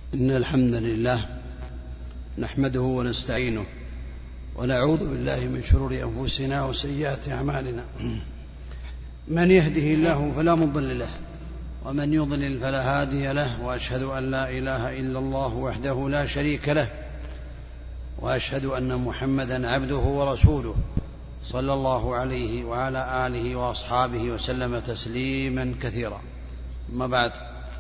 إن الحمد لله نحمده ونستعينه ونعوذ بالله من شرور أنفسنا وسيئات أعمالنا. من يهده الله فلا مضل له ومن يضلل فلا هادي له، وأشهد أن لا إله إلا الله وحده لا شريك له، وأشهد أن محمدا عبده ورسوله صلى الله عليه وعلى آله وأصحابه وسلم تسليما كثيرا. أما بعد،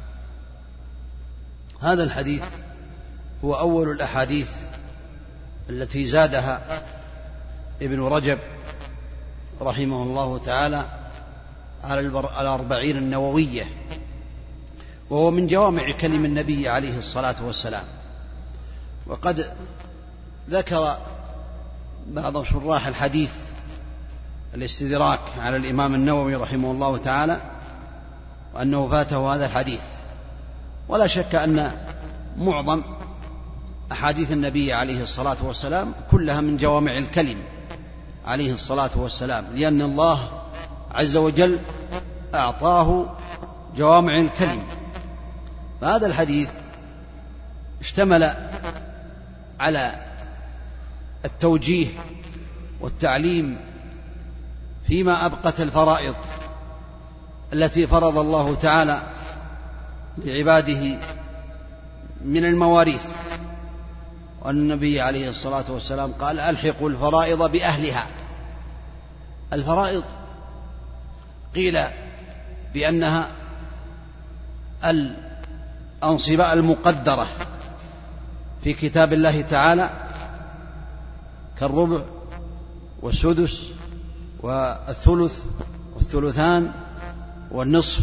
هذا الحديث هو أول الأحاديث التي زادها ابن رجب رحمه الله تعالى على 40 النووية، وهو من جوامع كلم النبي عليه الصلاة والسلام. وقد ذكر بعض شراح الحديث الاستدراك على الإمام النووي رحمه الله تعالى وأنه فاته هذا الحديث، ولا شك أن معظم أحاديث النبي عليه الصلاة والسلام كلها من جوامع الكلم عليه الصلاة والسلام، لأن الله عز وجل أعطاه جوامع الكلم. فهذا الحديث اشتمل على التوجيه والتعليم فيما أبقت الفرائض التي فرض الله تعالى لعباده من المواريث. والنبي عليه الصلاة والسلام قال: ألحقوا الفرائض بأهلها. الفرائض قيل بأنها الأنصبة المقدرة في كتاب الله تعالى كالربع والسدس والثلث والثلثان والنصف،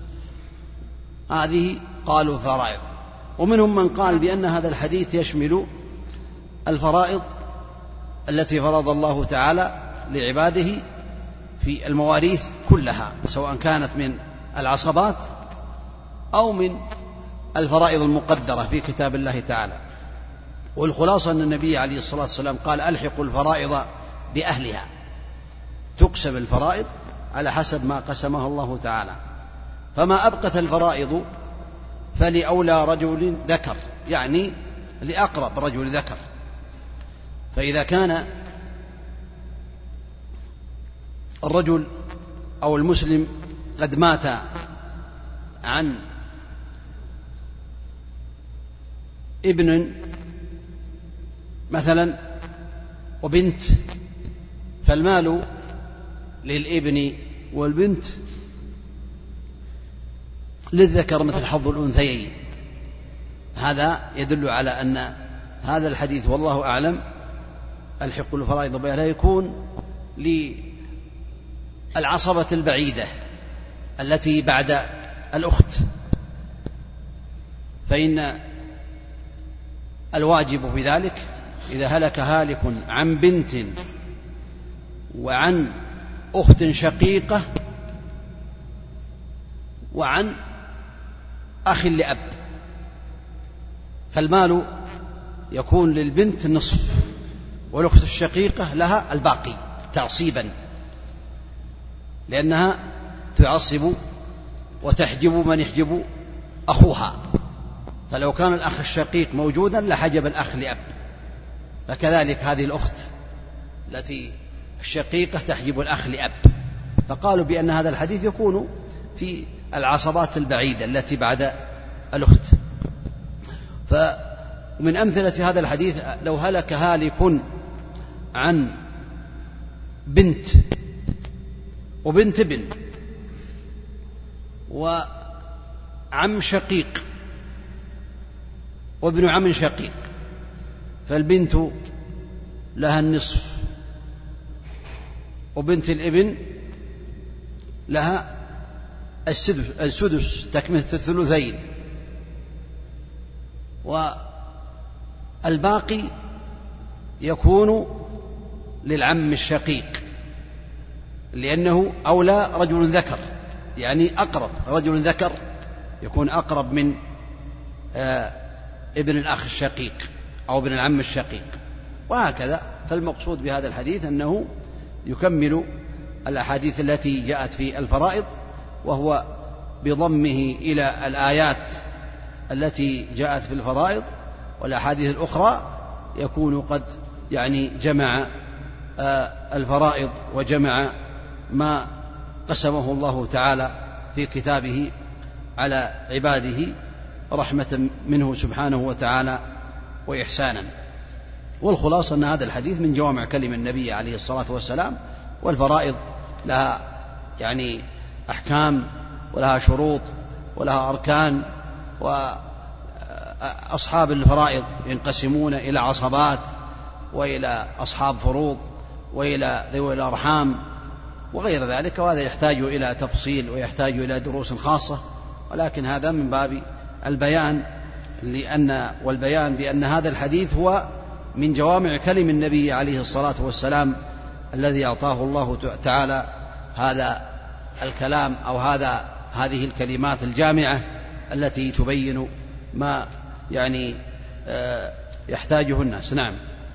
هذه قالوا فرائض. ومنهم من قال بأن هذا الحديث يشمل الفرائض التي فرض الله تعالى لعباده في المواريث كلها، سواء كانت من العصبات أو من الفرائض المقدرة في كتاب الله تعالى. والخلاصة أن النبي عليه الصلاة والسلام قال: ألحقوا الفرائض بأهلها، تقسم الفرائض على حسب ما قسمها الله تعالى. فما أبقت الفرائض فلأولى رجل ذكر، يعني لأقرب رجل ذكر. فإذا كان الرجل أو المسلم قد مات عن ابن مثلا وبنت، فالمال للابن والبنت للذكر مثل حظ الأنثيين. هذا يدل على أن هذا الحديث والله أعلم ألحقوا الفرائض بأهلها يكون للعصبة البعيدة التي بعد الأخت، فإن الواجب في ذلك إذا هلك هالك عن بنت وعن أخت شقيقة وعن أخ لأب، فالمال يكون للبنت النصف، والأخت الشقيقة لها الباقي تعصيبا، لأنها تعصب وتحجب من يحجب أخوها. فلو كان الأخ الشقيق موجودا لحجب الأخ لأب، فكذلك هذه الأخت التي الشقيقة تحجب الأخ لأب. فقالوا بأن هذا الحديث يكون في العصبات البعيدة التي بعد الأخت. فمن أمثلة هذا الحديث: لو هلك هالك عن بنت وبنت ابن وعم شقيق وابن عم شقيق، فالبنت لها النصف وبنت الابن لها السدس تكملة الثلثين، والباقي يكون للعم الشقيق، لأنه أولى رجل ذكر، يعني أقرب رجل ذكر يكون أقرب من ابن الأخ الشقيق أو ابن العم الشقيق، وهكذا. فالمقصود بهذا الحديث أنه يكمل الأحاديث التي جاءت في الفرائض، وهو بضمه إلى الآيات التي جاءت في الفرائض والأحاديث الأخرى يكون قد جمع الفرائض وجمع ما قسمه الله تعالى في كتابه على عباده رحمة منه سبحانه وتعالى وإحسانا. والخلاصة أن هذا الحديث من جوامع كلم النبي عليه الصلاة والسلام. والفرائض لها أحكام ولها شروط ولها أركان، وأصحاب الفرائض ينقسمون إلى عصبات وإلى أصحاب فروض وإلى ذوي الأرحام وغير ذلك، وهذا يحتاج إلى تفصيل ويحتاج إلى دروس خاصة، ولكن هذا من باب البيان والبيان بأن هذا الحديث هو من جوامع كلم النبي عليه الصلاة والسلام الذي أعطاه الله تعالى هذا الكلام أو هذه الكلمات الجامعة التي تبين ما يحتاجه الناس. نعم.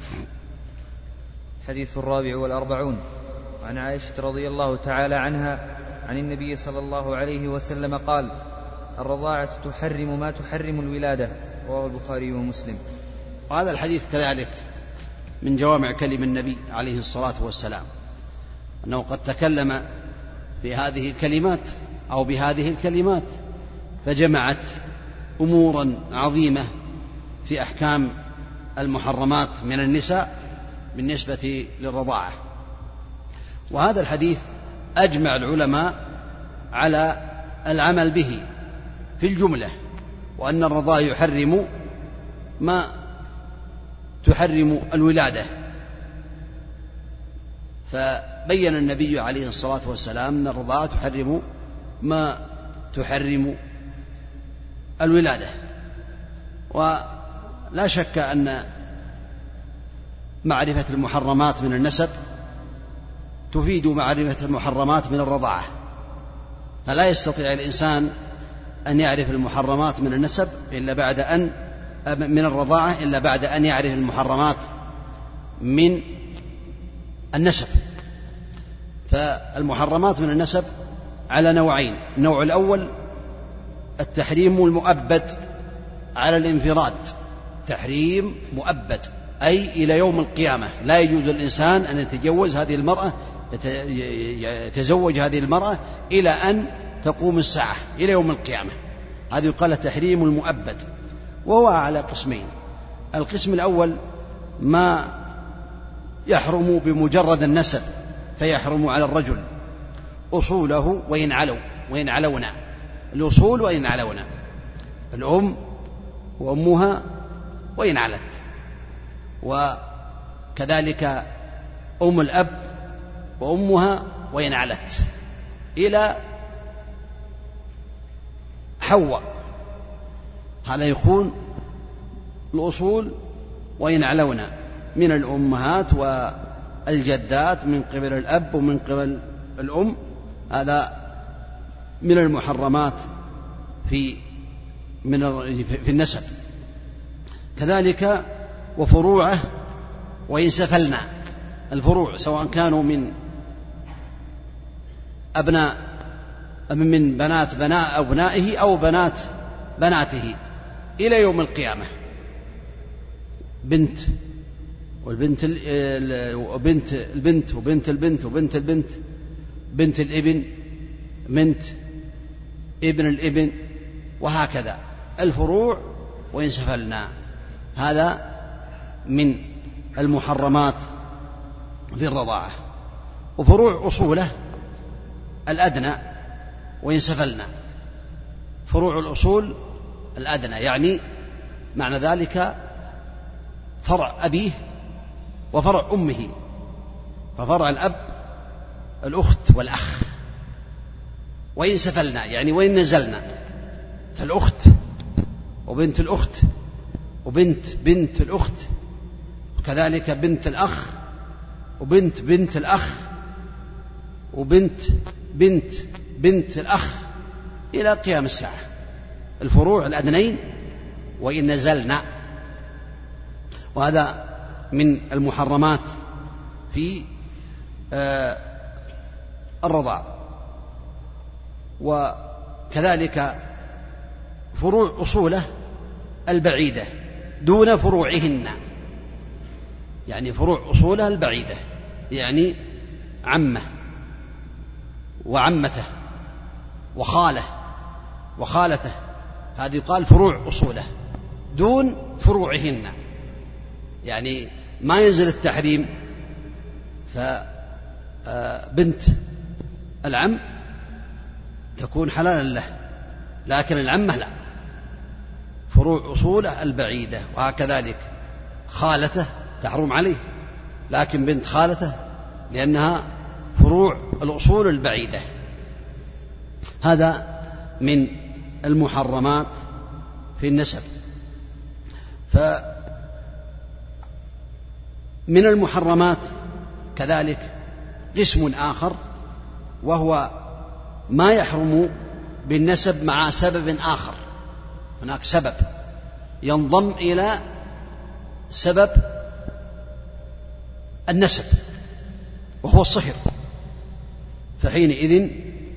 حديث 44 عن عائشة رضي الله تعالى عنها عن النبي صلى الله عليه وسلم قال: الرضاعة تحرم ما تحرم الولادة، رواه البخاري ومسلم. وهذا الحديث كذلك من جوامع كلم النبي عليه الصلاة والسلام، أنه قد تكلم في هذه الكلمات أو بهذه الكلمات فجمعت أمورا عظيمة في أحكام المحرمات من النساء بالنسبة للرضاعة. وهذا الحديث أجمع العلماء على العمل به في الجملة، وأن الرضاعة يحرم ما تحرم الولادة. فبين النبي عليه الصلاة والسلام أن الرضاعة تحرم ما تحرم الولادة. ولا شك أن معرفة المحرمات من النسب تفيد معرفة المحرمات من الرضاعة، فلا يستطيع الإنسان أن يعرف المحرمات من النسب من الرضاعة إلا بعد أن يعرف المحرمات من النسب. فالمحرمات من النسب على نوعين: النوع الأول التحريم المؤبد على الانفراد، تحريم مؤبد أي إلى يوم القيامة، لا يجوز الإنسان أن يتزوج هذه المرأة إلى أن تقوم الساعة، إلى يوم القيامة. هذا يقال التحريم المؤبد، وهو على قسمين: القسم الأول ما يحرم بمجرد النسب، فيحرم على الرجل أصوله وإن علونا، الأصول وإن علونا، الأم وأمها وإن علت، وكذلك أم الأب وأمها وإن علت، إلى حواء. هذا يكون الأصول وإن علونا من الأمهات والجدات من قبل الأب ومن قبل الأم، هذا من المحرمات في النسب. كذلك وفروعه وإن سفلنا، الفروع سواء كانوا من بنات أبنائه أو بنات بناته إلى يوم القيامة، بنت والبنت وبنت البنت وبنت البنت وبنت البنت، بنت الابن، بنت ابن الابن، وهكذا الفروع وإن سفلنا. هذا من المحرمات في الرضاعة. وفروع أصوله الأدنى وإن سفلنا، فروع الأصول الأدنى يعني معنى ذلك فرع أبيه وفرع أمه، ففرع الأب الأخت والأخ، وإن سفلنا يعني وإن نزلنا، فالأخت وبنت الأخت وبنت الأخت، وكذلك بنت الأخ وبنت الأخ وبنت الأخ إلى قيام الساعة، الفروع الأدنين وإن نزلنا. وهذا من المحرمات في الرضاع. وكذلك فروع أصوله البعيدة دون فروعهن، يعني فروع أصولها البعيدة، يعني عمه وعمته وخاله وخالته، هذه يقال فروع أصوله دون فروعهن، يعني ما ينزل التحريم فبنت العم تكون حلالا له، لكن العمة لا، فروع أصوله البعيدة. وهكذلك خالته تحرم عليه، لكن بنت خالته لأنها فروع الأصول البعيدة. هذا من المحرمات في النسب. فمن المحرمات كذلك قسم آخر، وهو ما يحرم بالنسب مع سبب آخر. هناك سبب ينضم إلى سبب النسب وهو الصهر، فحينئذ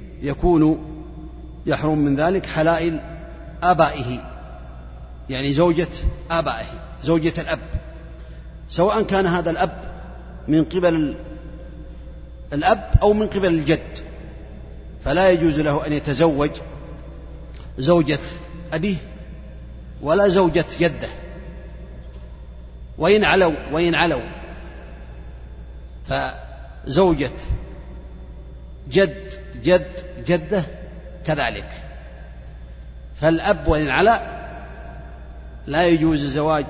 يحرم من ذلك حلائل آبائه، يعني زوجة آبائه، زوجة الأب، سواء كان هذا الأب من قبل الأب أو من قبل الجد، فلا يجوز له أن يتزوج زوجة أبيه ولا زوجة جده، وإن علوا فزوجة جده كذلك. فالأب وإن علا لا يجوز الزواج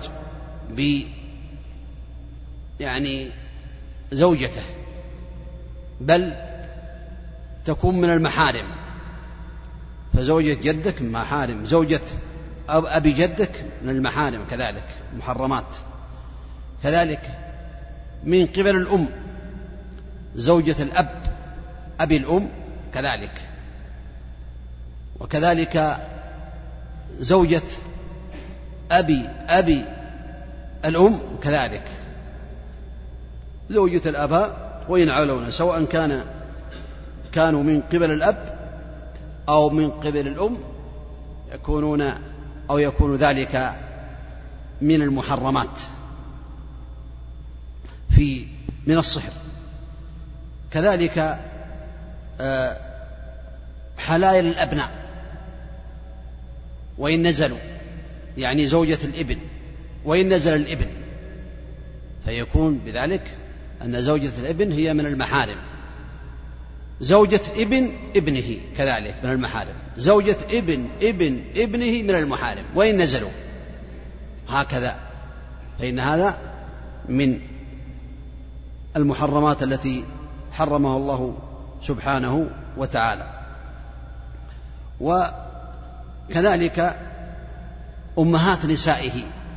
يعني زوجته، بل تكون من المحارم، فزوجة جدك من محارم، زوجة أبي جدك من المحارم كذلك محرمات. كذلك من قبل الأم زوجة الأب أبي الأم كذلك، وكذلك زوجة أبي الأم كذلك، زوجة الآباء وإن علونا، سواء كانوا من قبل الأب أو من قبل الأم يكون ذلك من المحرمات من الصهر. كذلك حلائل الأبناء وإن نزلوا، يعني زوجة الابن وإن نزل الابن، فيكون بذلك أن زوجة الابن هي من المحارم، زوجة ابنه كذلك من المحارم، زوجة ابنه من المحارم وإن نزلوا، هكذا. فإن هذا من المحرمات التي حرمها الله سبحانه وتعالى. وكذلك أمهات نسائه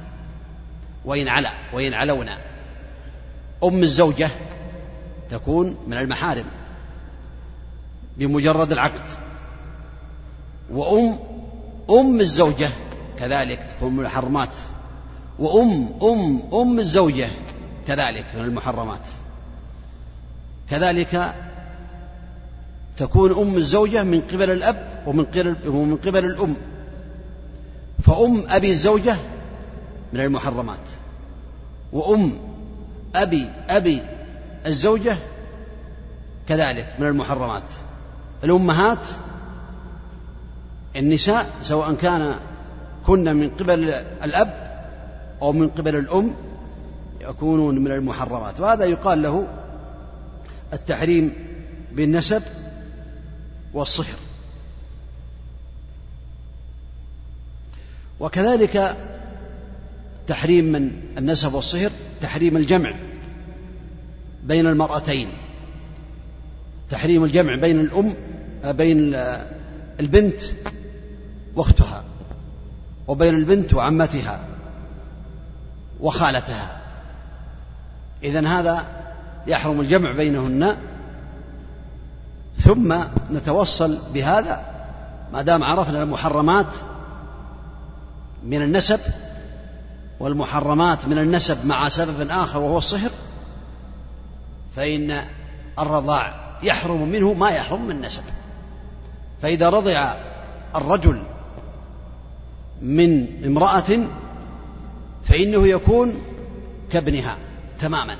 وإن علونا، أم الزوجة تكون من المحارم بمجرد العقد، وأم الزوجة كذلك تكون من المحرمات، وأم الزوجة كذلك من المحرمات. كذلك تكون أم الزوجة من قبل الأب ومن قبل الأم، فأم أبي الزوجة من المحرمات، وأم أبي الزوجة كذلك من المحرمات. الأمهات النساء سواء كن من قبل الأب أو من قبل الأم يكونون من المحرمات، وهذا يقال له التحريم بالنسب والصهر. وكذلك تحريم من النسب والصهر تحريم الجمع بين المرأتين، تحريم الجمع بين البنت واختها، وبين البنت وعمتها وخالتها. إذن هذا يحرم الجمع بينهن. ثم نتوصل بهذا ما دام عرفنا المحرمات من النسب والمحرمات من النسب مع سبب آخر وهو الصهر، فإن الرضاع يحرم منه ما يحرم من النسب. فإذا رضع الرجل من امرأة فإنه يكون كابنها تماما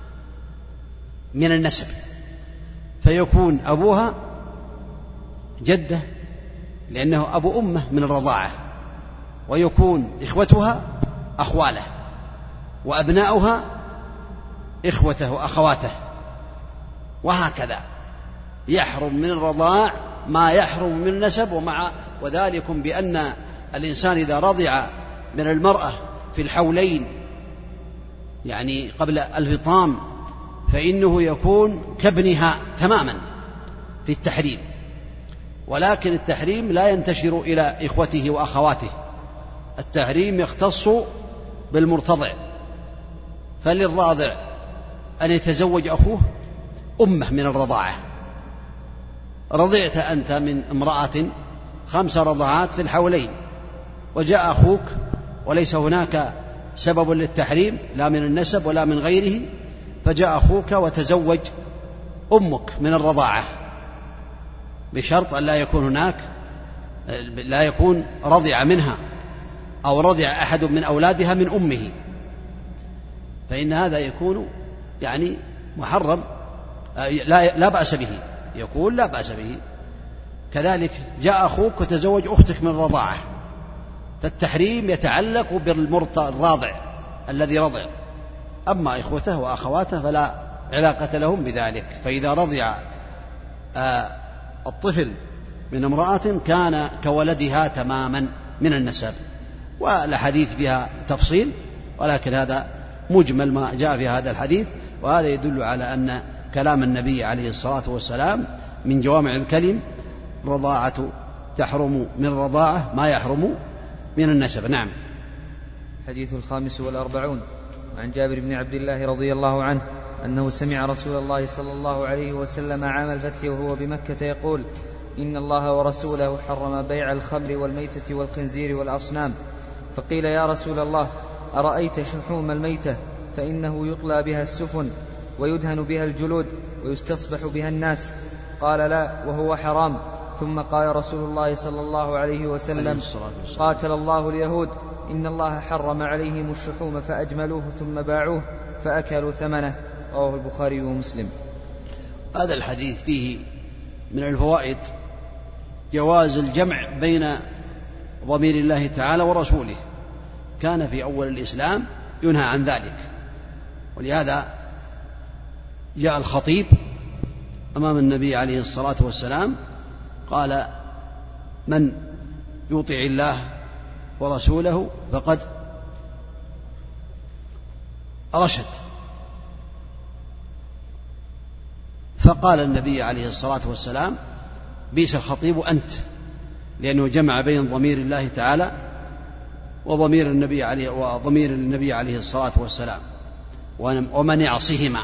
من النسب، فيكون أبوها جدة لأنه أبو أمه من الرضاعة، ويكون إخوتها أخواله، وأبناؤها إخوته وأخواته، وهكذا يحرم من الرضاع ما يحرم من النسب. وذلك بأن الإنسان إذا رضع من المرأة في الحولين يعني قبل الفطام فإنه يكون كابنها تماما في التحريم، ولكن التحريم لا ينتشر إلى إخوته وأخواته، التحريم يختص بالمرتضع، فللراضع أن يتزوج أخوه أمه من الرضاعة. رضعت أنت من امرأة 5 رضعات في الحولين، وجاء أخوك وليس هناك سبب للتحريم لا من النسب ولا من غيره، فجاء أخوك وتزوج أمك من الرضاعة، بشرط أن لا يكون رضع منها أو رضع أحد من أولادها من أمه، فإن هذا يكون يعني محرم، لا بأس به، يقول لا بأس به. كذلك جاء أخوك وتزوج أختك من الرضاعة، فالتحريم يتعلق بالراضع الذي رضع، أما إخوته وأخواته فلا علاقة لهم بذلك. فإذا رضع الطفل من امرأة كان كولدها تماما من النسب، والحديث بها تفصيل، ولكن هذا مجمل ما جاء في هذا الحديث، وهذا يدل على أن كلام النبي عليه الصلاة والسلام من جوامع الكلم، الرضاعة تحرم من الرضاعة ما يحرم من النسب. نعم. حديث 45 عن جابر بن عبد الله رضي الله عنه أنه سمع رسول الله صلى الله عليه وسلم عام الفتح وهو بمكة يقول: إن الله ورسوله حرم بيع الخمر والميتة والخنزير والأصنام. فقيل: يا رسول الله، أرأيت شحوم الميتة فإنه يطلى بها السفن ويدهن بها الجلود ويستصبح بها الناس؟ قال: لا، وهو حرام. ثم قال رسول الله صلى الله عليه وسلم: قاتل الله اليهود، إن الله حرم عليهم الشحوم فأجملوه ثم باعوه فأكلوا ثمنه. رواه البخاري ومسلم. هذا الحديث فيه من الفوائد جواز الجمع بين ضمير الله تعالى ورسوله، كان في أول الإسلام ينهى عن ذلك، ولهذا جاء الخطيب أمام النبي عليه الصلاة والسلام قال: من يطع الله ورسوله فقد رشد. فقال النبي عليه الصلاة والسلام: بئس الخطيب أنت، لأنه جمع بين ضمير الله تعالى وضمير النبي عليه الصلاة والسلام ومن يعصهما.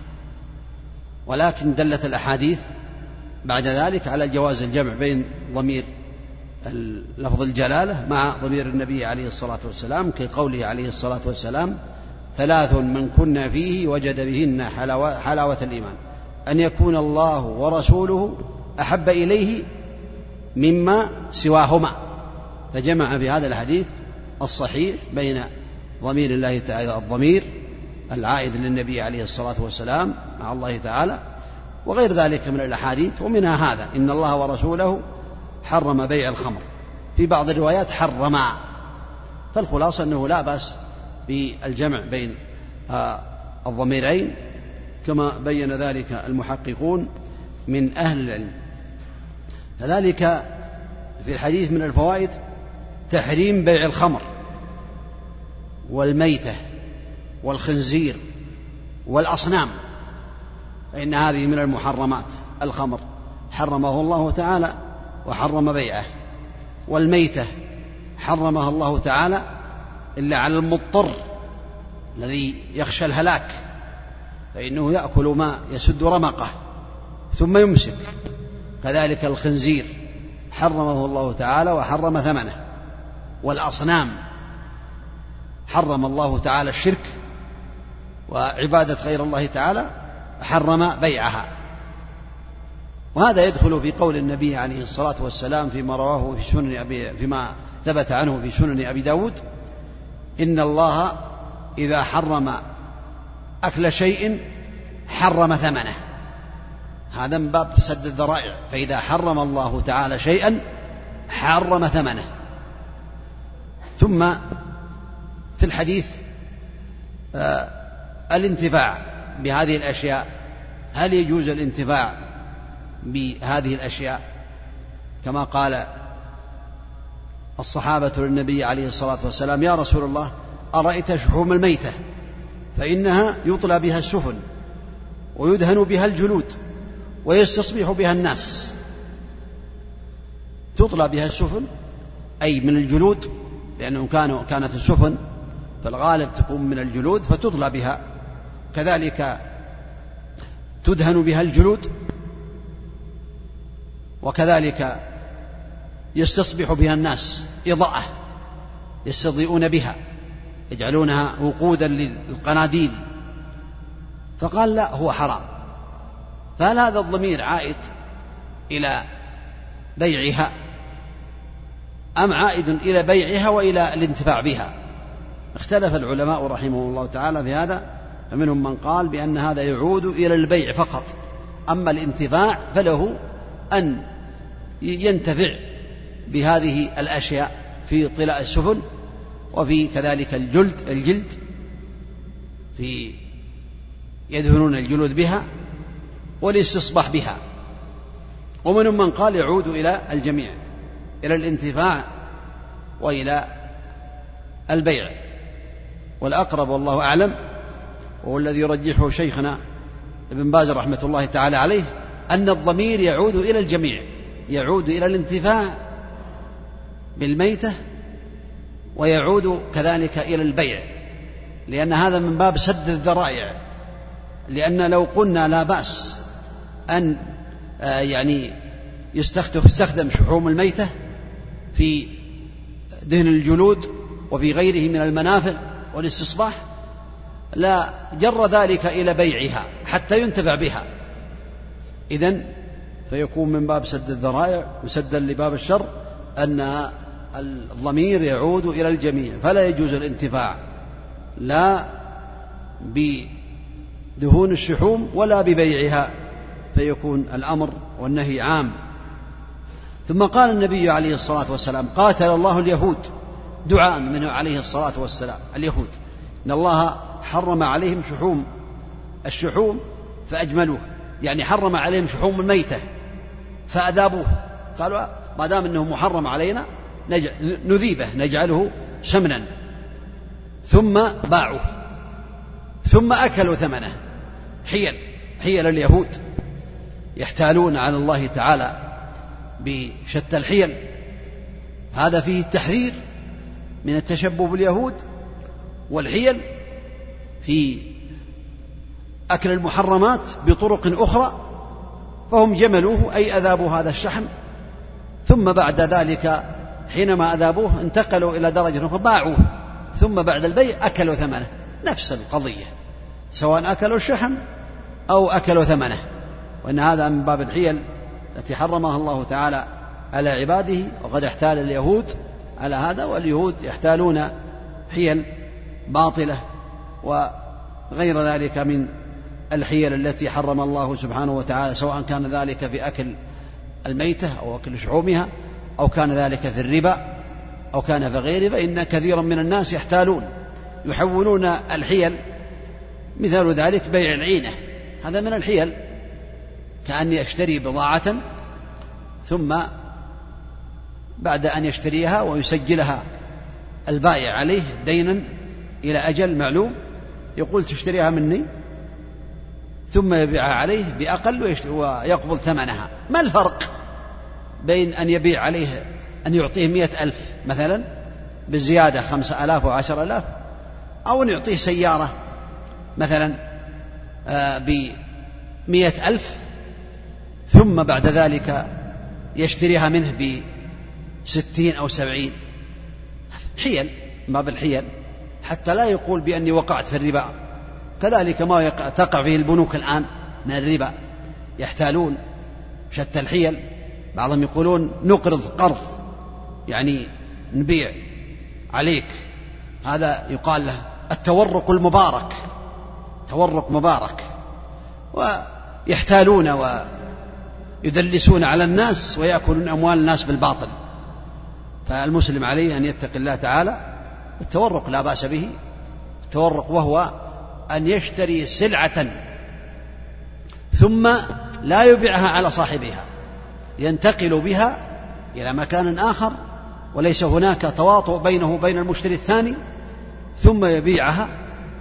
ولكن دلت الأحاديث بعد ذلك على جواز الجمع بين ضمير لفظ الجلالة مع ضمير النبي عليه الصلاة والسلام، كقوله عليه الصلاة والسلام: 3 من كنا فيه وجد بهن حلاوة الإيمان، أن يكون الله ورسوله أحب إليه مما سواهما. فجمع في هذا الحديث الصحيح بين ضمير الله تعالى، الضمير العائد للنبي عليه الصلاة والسلام مع الله تعالى، وغير ذلك من الأحاديث، ومنها هذا: إن الله ورسوله حرم بيع الخمر، في بعض الروايات حرما. فالخلاصة أنه لا بأس بالجمع بين الضميرين كما بين ذلك المحققون من أهل العلم. كذلك في الحديث من الفوائد تحريم بيع الخمر والميتة والخنزير والأصنام، فإن هذه من المحرمات. الخمر حرمه الله تعالى وحرم بيعه، والميتة حرمها الله تعالى إلا على المضطر الذي يخشى الهلاك، فإنه يأكل ما يسد رمقه ثم يمسك. كذلك الخنزير حرمه الله تعالى وحرم ثمنه، والأصنام حرم الله تعالى الشرك وعبادة غير الله تعالى، حرم بيعها. وهذا يدخل في قول النبي عليه الصلاة والسلام فيما رواه فيما ثبت عنه في سنن أبي داود: إن الله إذا حرم أكل شيء حرم ثمنه. هذا من باب سد الذرائع، فإذا حرم الله تعالى شيئا حرم ثمنه. ثم في الحديث الانتفاع بهذه الأشياء، هل يجوز الانتفاع بهذه الأشياء كما قال الصحابة للنبي عليه الصلاة والسلام: يا رسول الله، أرأيت شحوم الميتة فإنها يطلى بها السفن ويدهن بها الجلود ويستصبح بها الناس. تطلى بها السفن أي من الجلود، لأنه كانت السفن فالغالب تكون من الجلود فتطلى بها، كذلك تدهن بها الجلود، وكذلك يستصبح بها الناس إضاءة يستضيئون بها، يجعلونها وقودا للقناديل. فقال: لا، هو حرام. فهل هذا الضمير عائد إلى بيعها أم عائد إلى بيعها وإلى الانتفاع بها؟ اختلف العلماء رحمهم الله تعالى في هذا، فمنهم من قال بأن هذا يعود إلى البيع فقط، أما الانتفاع فله أن ينتفع بهذه الأشياء في طلاء السفن، وفي كذلك الجلد في يدهنون الجلود بها والاستصباح بها. ومنهم من قال يعود إلى الجميع، إلى الانتفاع وإلى البيع. والأقرب والله أعلم، وهو الذي يرجحه شيخنا ابن باز رحمة الله تعالى عليه، أن الضمير يعود إلى الجميع، يعود إلى الانتفاع بالميتة ويعود كذلك إلى البيع، لأن هذا من باب سد الذرائع. لأن لو قلنا لا بأس أن يستخدم شحوم الميتة في دهن الجلود وفي غيره من المنافع والاستصباح، لا جر ذلك إلى بيعها حتى ينتفع بها. إذن فيكون من باب سد الذرائع وسدا لباب الشر أن الضمير يعود إلى الجميع، فلا يجوز الانتفاع لا بدهون الشحوم ولا ببيعها، فيكون الأمر والنهي عام. ثم قال النبي عليه الصلاة والسلام: قاتل الله اليهود، دعاء منه عليه الصلاة والسلام. اليهود إن الله حرم عليهم الشحوم فأجملوه، يعني حرم عليهم شحوم الميتة فأذابوه، قالوا ما دام أنه محرم علينا نذيبه نجعله سمنا، ثم باعوه ثم أكلوا ثمنه. حيل اليهود، يحتالون على الله تعالى بشتى الحيل. هذا فيه التحذير من التشبه باليهود والحيل في أكل المحرمات بطرق أخرى، فهم جملوه أي أذابوا هذا الشحم، ثم بعد ذلك حينما أذابوه انتقلوا إلى درجة أخرى باعوه، ثم بعد البيع أكلوا ثمنه. نفس القضية، سواء أكلوا الشحم أو أكلوا ثمنه. وإن هذا من باب الحيل التي حرمها الله تعالى على عباده، وقد احتال اليهود على هذا، واليهود يحتالون حيل باطلة وغير ذلك من الحيل التي حرم الله سبحانه وتعالى، سواء كان ذلك في أكل الميتة أو أكل شحومها، أو كان ذلك في الربا، أو كان في غيره. فإن كثيرا من الناس يحتالون يحولون الحيل، مثال ذلك بيع العينة، هذا من الحيل، كأن يشتري بضاعة ثم بعد أن يشتريها ويسجلها البائع عليه دينا إلى أجل معلوم، يقول تشتريها مني، ثم يبيعها عليه بأقل ويقبض ثمنها. ما الفرق بين أن يبيع عليه أن يعطيه 100,000 مثلا بالزيادة 5,000 و10,000، أو أن يعطيه سيارة مثلا ب100,000 ثم بعد ذلك يشتريها منه ب60 أو 70؟ حيل، ما بالحيل، حتى لا يقول بأني وقعت في الربا. كذلك ما تقع فيه البنوك الآن من الربا، يحتالون شتى الحيل. بعضهم يقولون نقرض قرض يعني نبيع عليك، هذا يقال له التورق المبارك، تورق مبارك، ويحتالون ويدلسون على الناس ويأكلون أموال الناس بالباطل. فالمسلم عليه أن يتقي الله تعالى. التورق لا بأس به، التورق وهو أن يشتري سلعة ثم لا يبيعها على صاحبها، ينتقل بها إلى مكان آخر وليس هناك تواطؤ بينه وبين المشتري الثاني، ثم يبيعها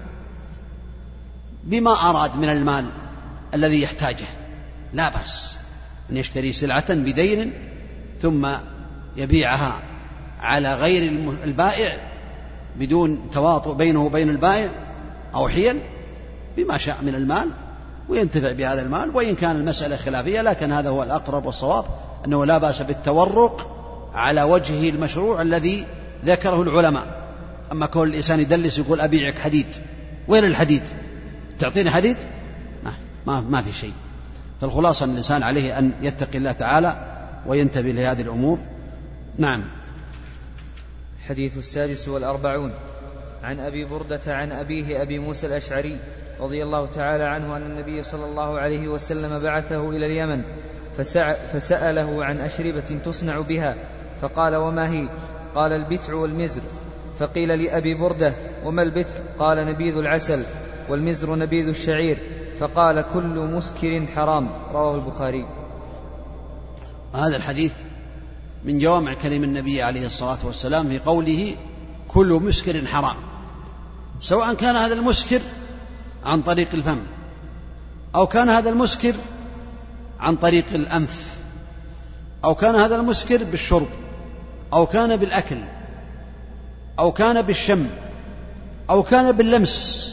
بما أراد من المال الذي يحتاجه. لا بأس أن يشتري سلعة بدين ثم يبيعها على غير البائع بدون تواطؤ بينه وبين البائع أو حيل، بما شاء من المال وينتفع بهذا المال. وإن كان المسألة خلافية، لكن هذا هو الأقرب والصواب، أنه لا بأس بالتورق على وجهه المشروع الذي ذكره العلماء. أما كل الإنسان يدلس يقول أبيعك حديد، وين الحديد؟ تعطيني حديد؟ ما في شيء. فالخلاصة أن الإنسان عليه أن يتقي الله تعالى وينتبه لهذه الأمور. نعم. حديث 46 عن أبي بردة عن أبيه أبي موسى الأشعري رضي الله تعالى عنه أن النبي صلى الله عليه وسلم بعثه إلى اليمن فسأله عن أشربة تصنع بها، فقال: وما هي؟ قال: البتع والمزر. فقيل لأبي بردة: وما البتع؟ قال: نبيذ العسل، والمزر نبيذ الشعير. فقال: كل مسكر حرام. رواه البخاري. هذا الحديث من جوامع كلم النبي عليه الصلاة والسلام في قوله كل مسكر حرام، سواء كان هذا المسكر عن طريق الفم، أو كان هذا المسكر عن طريق الأنف، أو كان هذا المسكر بالشرب، أو كان بالأكل، أو كان بالشم، أو كان باللمس،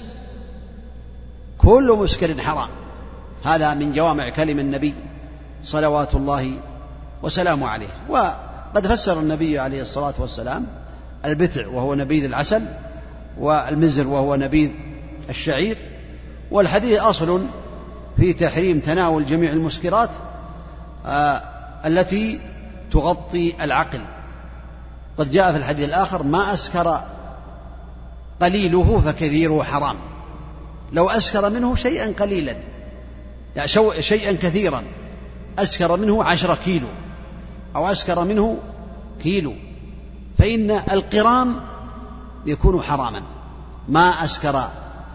كل مسكر حرام. هذا من جوامع كلم النبي صلوات الله وسلامه عليه. وقد فسر النبي عليه الصلاة والسلام البتع وهو نبيذ العسل، والمزر وهو نبيذ الشعير. والحديث أصل في تحريم تناول جميع المسكرات التي تغطي العقل. قد جاء في الحديث الآخر: ما أسكر قليله فكثيره حرام. لو أسكر منه شيئا قليلا، يعني شيئا كثيرا، أسكر منه 10 كيلو أو أسكر منه كيلو، فإن القرام يكون حراما. ما أسكر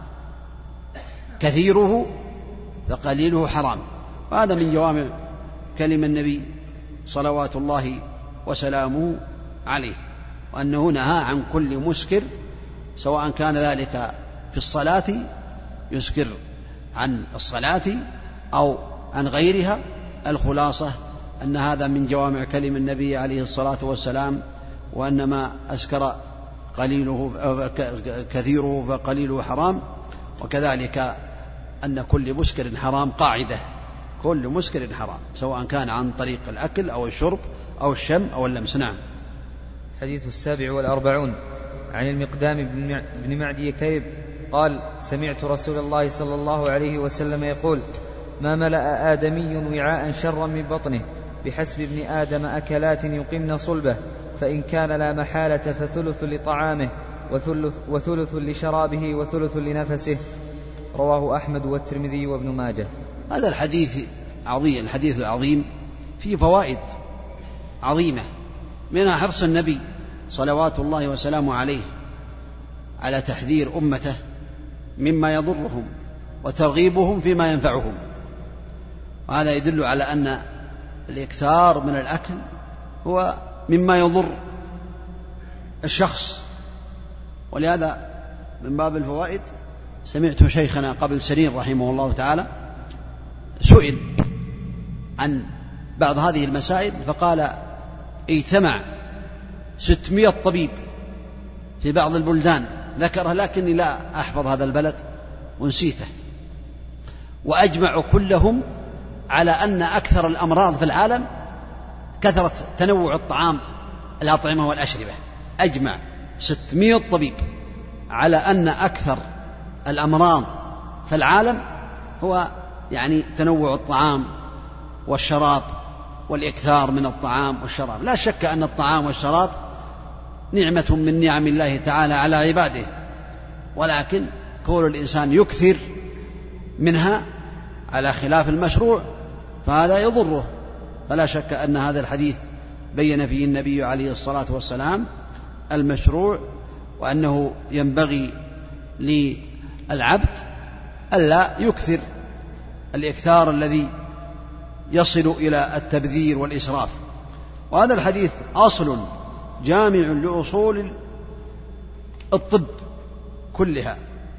كثيره فقليله حرام. وهذا من جوامع كلم النبي صلوات الله وسلامه عليه، وأنه نهى عن كل مسكر، سواء كان ذلك في الصلاة يسكر عن الصلاة أو عن غيرها. الخلاصة أن هذا من جوامع كلم النبي عليه الصلاة والسلام، وأن ما أسكر قليله كثيره فقليله حرام. وكذلك أن كل مسكر حرام، قاعدة: كل مسكر حرام، سواء كان عن طريق الأكل أو الشرب أو الشم أو اللمس. نعم. حديث 47 عن المقدام بن معدي كرب قال: سمعت رسول الله صلى الله عليه وسلم يقول: ما ملأ آدمي وعاء شرا من بطنه، بحسب ابن آدم أكلات يقمن صلبه، فإن كان لا محالة فثلث لطعامه وثلث لشرابه وثلث لنفسه. رواه أحمد والترمذي وابن ماجه. هذا الحديث عظيم، الحديث العظيم فيه فوائد عظيمة، منها حرص النبي صلوات الله وسلامه عليه على تحذير أمته مما يضرهم وترغيبهم فيما ينفعهم. وهذا يدل على أن الإكثار من الأكل هو مما يضر الشخص. ولهذا من باب الفوائد سمعت شيخنا قبل سنين رحمه الله تعالى سئل عن بعض هذه المسائل، فقال: اجتمع 600 طبيب في بعض البلدان، ذكره لكني لا أحفظ هذا البلد ونسيته، وأجمعوا كلهم على أن أكثر الأمراض في العالم كثرة تنوع الطعام الأطعمة والأشربة. أجمع 600 طبيب على أن أكثر الأمراض في العالم هو يعني تنوع الطعام والشراب والإكثار من الطعام والشراب. لا شك أن الطعام والشراب نعمة من نعم الله تعالى على عباده، ولكن كون الإنسان يكثر منها على خلاف المشروع فهذا يضره. فلا شك أن هذا الحديث بين فيه النبي عليه الصلاة والسلام المشروع، وأنه ينبغي للعبد ألا يكثر الإكثار الذي يصل إلى التبذير والإسراف. وهذا الحديث أصل جامع لأصول الطب كلها،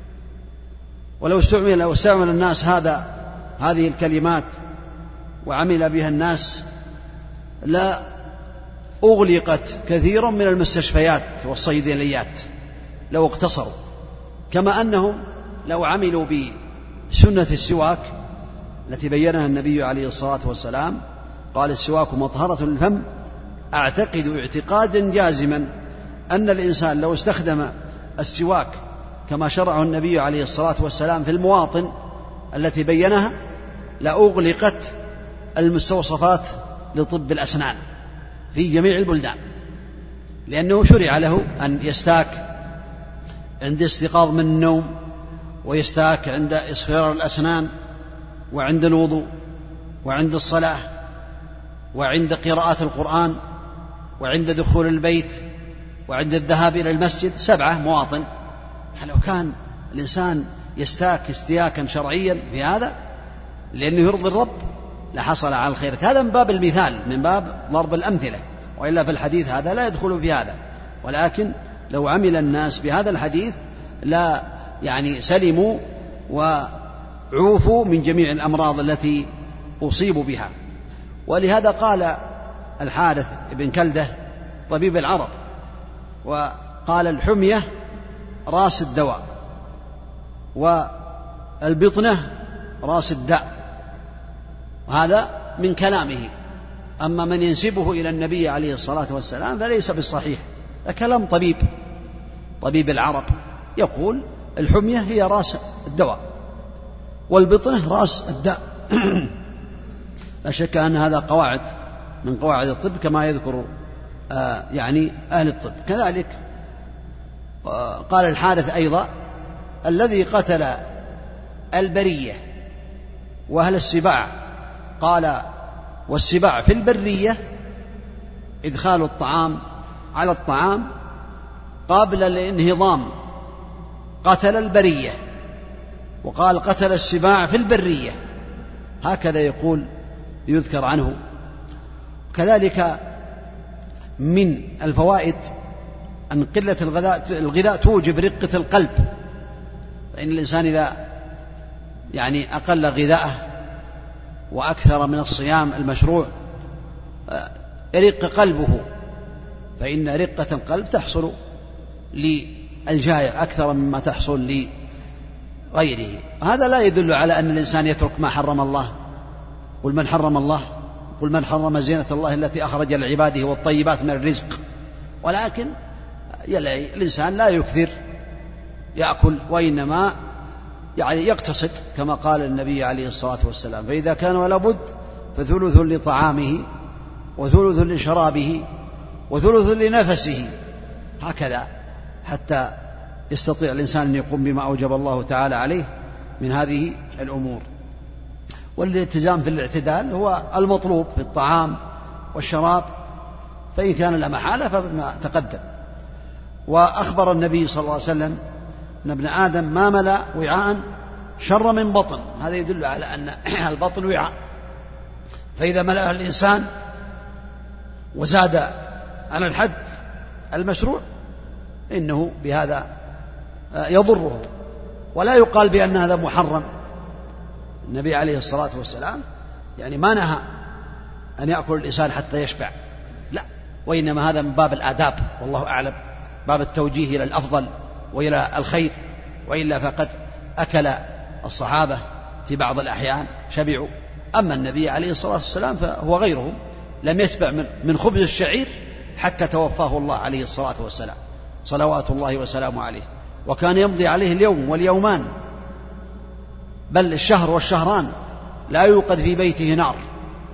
ولو استعمل الناس هذه الكلمات وعمل بها الناس لا أغلقت كثيرا من المستشفيات والصيدليات لو اقتصروا، كما أنهم لو عملوا بسنة السواك التي بينها النبي عليه الصلاة والسلام، قال السواك مطهرة للفم. أعتقد اعتقادا جازما أن الإنسان لو استخدم السواك كما شرعه النبي عليه الصلاة والسلام في المواطن التي بينها لأغلقت المستوصفات لطب الأسنان في جميع البلدان، لأنه شرع له أن يستاك عند استيقاظ من النوم، ويستاك عند إصفرار الأسنان، وعند الوضوء، وعند الصلاة، وعند قراءة القرآن، وعند دخول البيت، وعند الذهاب إلى المسجد، 7 مواطن. فلو كان الإنسان يستاك استياكا شرعيا في هذا لأنه يرضي الرب لحصل على الخير. هذا من باب المثال، من باب ضرب الأمثلة، وإلا في الحديث هذا لا يدخل في هذا. ولكن لو عمل الناس بهذا الحديث لا سلموا وعوفوا من جميع الأمراض التي أصيبوا بها. ولهذا قال الحارث بن كلدة طبيب العرب، وقال الحمية رأس الدواء، والبطنة رأس الداء. هذا من كلامه. أما من ينسبه إلى النبي عليه الصلاة والسلام فليس بالصحيح، كلام طبيب العرب يقول الحمية هي رأس الدواء والبطنة رأس الداء. لا شك أن هذا قواعد من قواعد الطب كما يذكر أهل الطب. كذلك قال الحارث أيضا الذي قتل البرية وأهل السباع، قال والسباع في البرية إدخال الطعام على الطعام قبل الانهضام، قتل البرية، وقال قتل السباع في البرية، هكذا يقول يذكر عنه. كذلك من الفوائد أن قلة الغذاء توجب رقة القلب، فإن الإنسان إذا أقل غذاءه وأكثر من الصيام المشروع يرق قلبه، فإن رقة القلب تحصل للجائع أكثر مما تحصل لغيره. هذا لا يدل على أن الإنسان يترك ما حرم الله. قل من حرم الله، قل من حرم زينة الله التي أخرج لعباده والطيبات من الرزق، ولكن الإنسان لا يكثر يأكل، وإنما يقتصد كما قال النبي عليه الصلاة والسلام: فإذا كان ولا بد فثلث لطعامه وثلث لشرابه وثلث لنفسه، هكذا حتى يستطيع الإنسان أن يقوم بما أوجب الله تعالى عليه من هذه الأمور. والالتزام في الاعتدال هو المطلوب في الطعام والشراب، فإن كان لا محالة فما تقدم. وأخبر النبي صلى الله عليه وسلم أن ابن آدم ما ملأ وعاء شر من بطن، هذا يدل على أن البطن وعاء، فإذا ملأ الإنسان وزاد عن الحد المشروع إنه بهذا يضره، ولا يقال بأن هذا محرم. النبي عليه الصلاة والسلام ما نهى أن يأكل الإنسان حتى يشبع، لا، وإنما هذا من باب الآداب، والله أعلم، باب التوجيه إلى الأفضل وإلى الخير. وإلا فقد أكل الصحابة في بعض الأحيان شبعوا، أما النبي عليه الصلاة والسلام فهو غيرهم، لم يشبع من خبز الشعير حتى توفاه الله عليه الصلاة والسلام صلوات الله وسلامه عليه، وكان يمضي عليه اليوم واليومان بل الشهر والشهران لا يوقد في بيته نار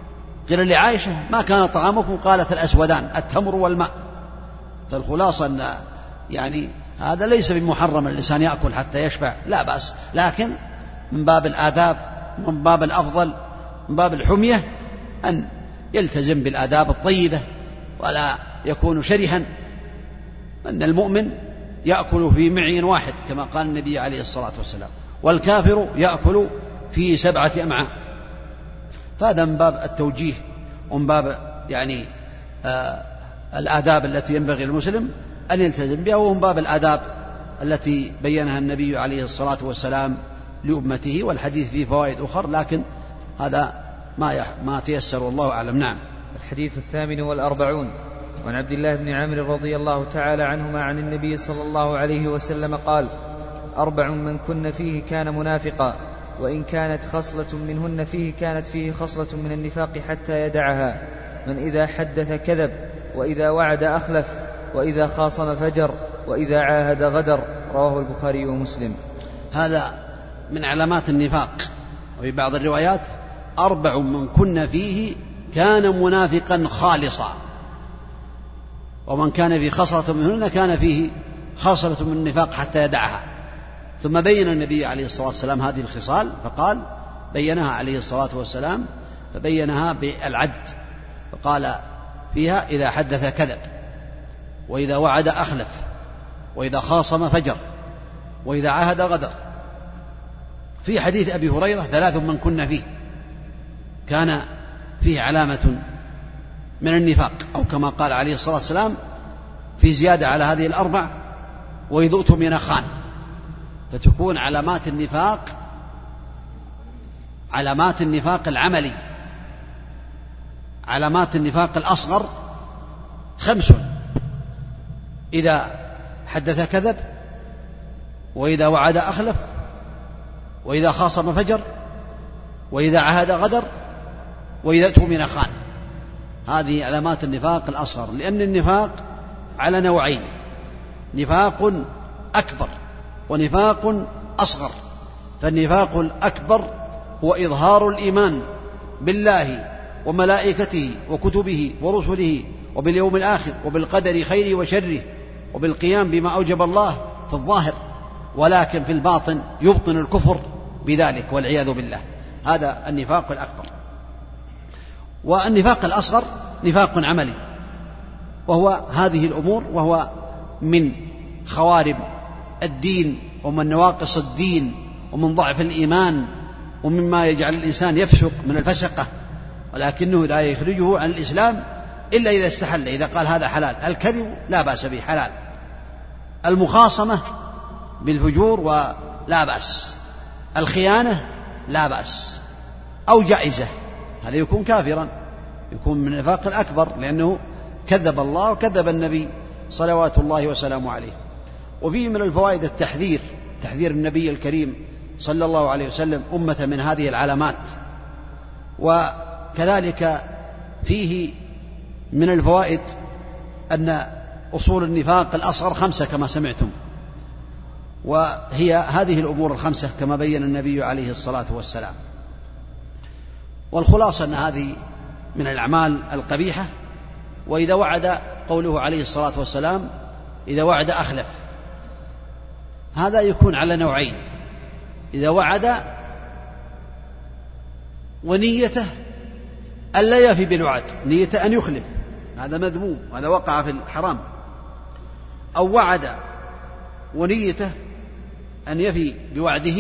قيل لعائشة ما كان طعامكم؟ قالت الأسودان التمر والماء. فالخلاصة أن يعني هذا ليس بمحرم الإنسان يأكل حتى يشبع، لا بأس، لكن من باب الآداب، من باب الأفضل، من باب الحمية أن يلتزم بالآداب الطيبة ولا يكون شرها، أن المؤمن يأكل في معي واحد كما قال النبي عليه الصلاة والسلام، والكافر يأكل في 7 أمعاء. فهذا من باب التوجيه ومن باب يعني الآداب التي ينبغي المسلم أن يلتزم بها، ومن باب الآداب التي بينها النبي عليه الصلاة والسلام لأمته، والحديث فيه فوائد أخرى لكن هذا ما تيسر والله أعلم. نعم. الحديث 48 وعن عبد الله بن عمرو رضي الله تعالى عنهما عن النبي صلى الله عليه وسلم قال: 4 من كن فيه كان منافقا، وإن كانت خصلة منهن فيه كانت فيه خصلة من النفاق حتى يدعها: من إذا حدث كذب، وإذا وعد أخلف، وإذا خاصم فجر، وإذا عاهد غدر. رواه البخاري ومسلم. هذا من علامات النفاق. وفي بعض الروايات 4 من كن فيه كان منافقا خالصا، ومن كان في خصلة منهن كان فيه خصلة من النفاق حتى يدعها. ثم بين النبي عليه الصلاة والسلام هذه الخصال فقال بينها عليه الصلاة والسلام، فبينها بالعد، فقال فيها: إذا حدث كذب، وإذا وعد أخلف، وإذا خاصم فجر، وإذا عاهد غدر. في حديث أبي هريرة: 3 من كن فيه كان فيه علامة من النفاق، أو كما قال عليه الصلاة والسلام في زيادة على هذه 4: وإذا اؤتمن خان. فتكون علامات النفاق العملي. علامات النفاق الأصغر 5: إذا حدث كذب، وإذا وعد أخلف، وإذا خاصم فجر، وإذا عاهد غدر، وإذا اؤتمن خان. هذه علامات النفاق الأصغر، لأن النفاق على نوعين: نفاق أكبر ونفاق أصغر. فالنفاق الأكبر هو إظهار الإيمان بالله وملائكته وكتبه ورسله وباليوم الآخر وبالقدر خيره وشره وبالقيام بما أوجب الله في الظاهر، ولكن في الباطن يبطن الكفر بذلك والعياذ بالله. هذا النفاق الأكبر. والنفاق الأصغر نفاق عملي، وهو هذه الأمور، وهو من خوارم الدين ومن نواقص الدين ومن ضعف الإيمان ومما يجعل الإنسان يفسق من الفسقة، ولكنه لا يخرجه عن الإسلام إلا إذا استحل، إذا قال هذا حلال. الكذب لا بأس به، حلال. المخاصمة بالفجور ولا بأس. الخيانة لا بأس، أو جائزة، هذا يكون كافرا، يكون من النفاق الأكبر، لأنه كذب الله وكذب النبي صلوات الله وسلامه عليه. وفيه من الفوائد التحذير، تحذير النبي الكريم صلى الله عليه وسلم أمة من هذه العلامات. وكذلك فيه من الفوائد أن أصول النفاق الأصغر 5 كما سمعتم، وهي هذه الأمور 5 كما بين النبي عليه الصلاة والسلام. والخلاصة أن هذه من الأعمال القبيحة. وإذا وعد، قوله عليه الصلاة والسلام: إذا وعد أخلف. هذا يكون على نوعين: إذا وعد ونيته ألا يفي بالوعد، نيته أن يخلف، هذا مذموم، هذا وقع في الحرام. أو وعد ونيته أن يفي بوعده،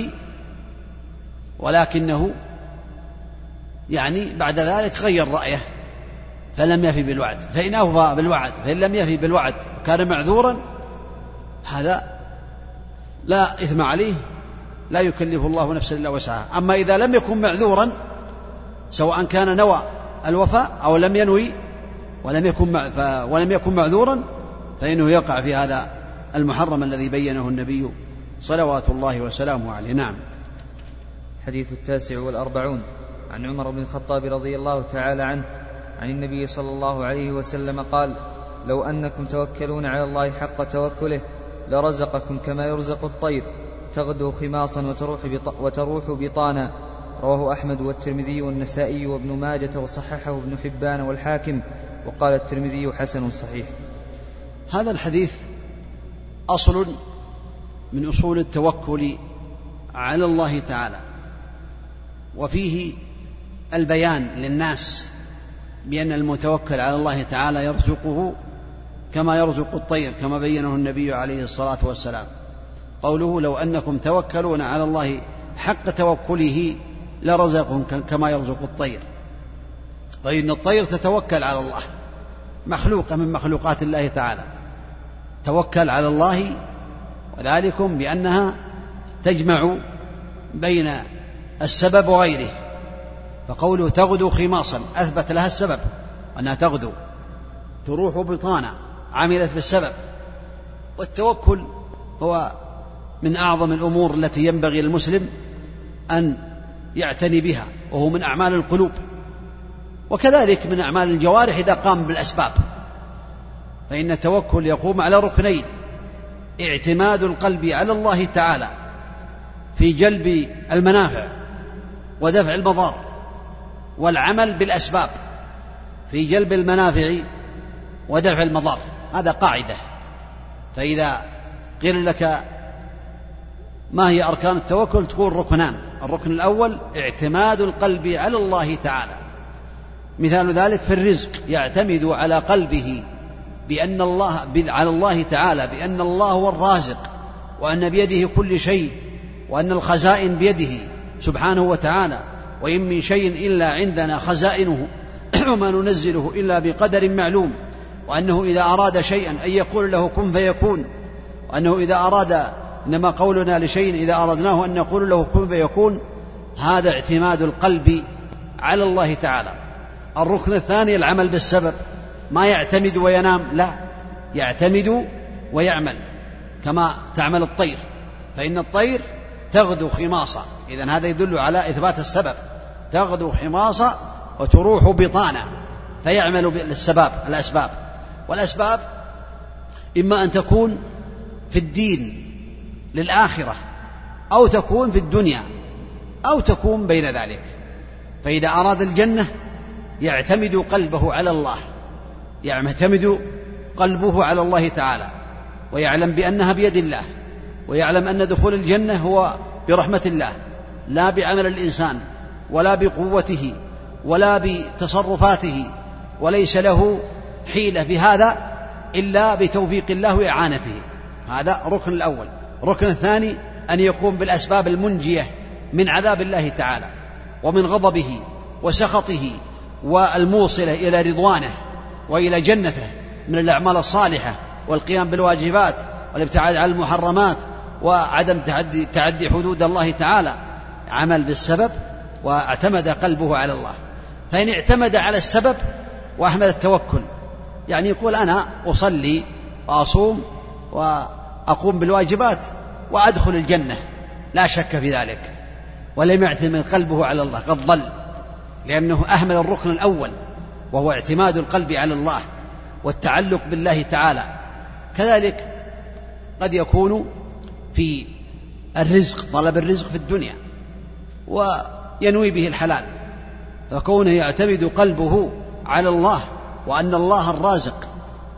ولكنه يعني بعد ذلك غير رأيه فلم يفي بالوعد. فإن أوفى بالوعد، فإن لم يفي بالوعد وكان معذورا، هذا لا إثم عليه، لا يكلف الله نفسا إلا وسعها. أما إذا لم يكن معذورا، سواء كان نوى الوفاء أو لم ينوي ولم يكن معذورا، فإنه يقع في هذا المحرم الذي بينه النبي صلوات الله وسلامه عليه. نعم. حديث 49 عن عمر بن الخطاب رضي الله تعالى عنه عن النبي صلى الله عليه وسلم قال: لو أنكم توكلون على الله حق توكله لرزقكم كما يرزق الطير، تغدو خماصا وتروح بطانا، رواه أحمد والترمذي والنسائي وابن ماجة وصححه ابن حبان والحاكم، وقال الترمذي حسن صحيح. هذا الحديث أصل من أصول التوكل على الله تعالى، وفيه البيان للناس بأن المتوكل على الله تعالى يرزقه كما يرزق الطير، كما بينه النبي عليه الصلاة والسلام. قوله لو أنكم توكلون على الله حق توكله لرزقهم كما يرزق الطير، فإن الطير تتوكل على الله، مخلوقة من مخلوقات الله تعالى، توكل على الله، وذلكم بأنها تجمع بين السبب وغيره. فقوله تغدو خماصا أثبت لها السبب أنها تغدو، تروح بطانا، عملت بالسبب. والتوكل هو من أعظم الأمور التي ينبغي للمسلم أن يعتني بها، وهو من أعمال القلوب، وكذلك من أعمال الجوارح إذا قام بالأسباب. فإن التوكل يقوم على ركنين: اعتماد القلب على الله تعالى في جلب المنافع ودفع المضار، والعمل بالأسباب في جلب المنافع ودفع المضار. هذا قاعدة. فإذا قيل لك ما هي أركان التوكل تقول ركنان: الركن الأول اعتماد القلب على الله تعالى. مثال ذلك في الرزق: يعتمد على قلبه بأن الله على الله تعالى بأن الله هو الرازق، وأن بيده كل شيء، وأن الخزائن بيده سبحانه وتعالى، وإن من شيء إلا عندنا خزائنه وما ننزله إلا بقدر معلوم، وأنه إذا أراد شيئا أن يقول له كن فيكون، وأنه إذا أراد، إنما قولنا لشيء إذا أردناه أن نقول له كن فيكون. هذا اعتماد القلب على الله تعالى. الركن الثاني العمل بالسبب، ما يعتمد وينام، لا، يعتمد ويعمل كما تعمل الطير، فإن الطير تغدو خماصة. إذن هذا يدل على إثبات السبب، تغدو خماصة وتروح بطانة، فيعمل الأسباب. والأسباب إما أن تكون في الدين للآخرة، أو تكون في الدنيا، أو تكون بين ذلك. فإذا أراد الجنة يعتمد قلبه على الله، يعتمد قلبه على الله تعالى، ويعلم بأنها بيد الله، ويعلم أن دخول الجنة هو برحمة الله، لا بعمل الإنسان ولا بقوته ولا بتصرفاته، وليس له حيلة بهذا إلا بتوفيق الله وإعانته. هذا ركن الأول. ركن الثاني أن يقوم بالأسباب المنجية من عذاب الله تعالى ومن غضبه وسخطه، والموصلة إلى رضوانه وإلى جنته، من الأعمال الصالحة والقيام بالواجبات والابتعاد عن المحرمات وعدم تعدي حدود الله تعالى. عمل بالسبب واعتمد قلبه على الله. فإن اعتمد على السبب وأحمل التوكل، يعني يقول أنا أصلي وأصوم وأقوم بالواجبات وأدخل الجنة، لا شك في ذلك، ولم يعتمد قلبه على الله، قد ضل، لأنه أهمل الركن الأول وهو اعتماد القلب على الله والتعلق بالله تعالى. كذلك قد يكون في الرزق، طلب الرزق في الدنيا وينوي به الحلال، فكونه يعتمد قلبه على الله وأن الله الرازق.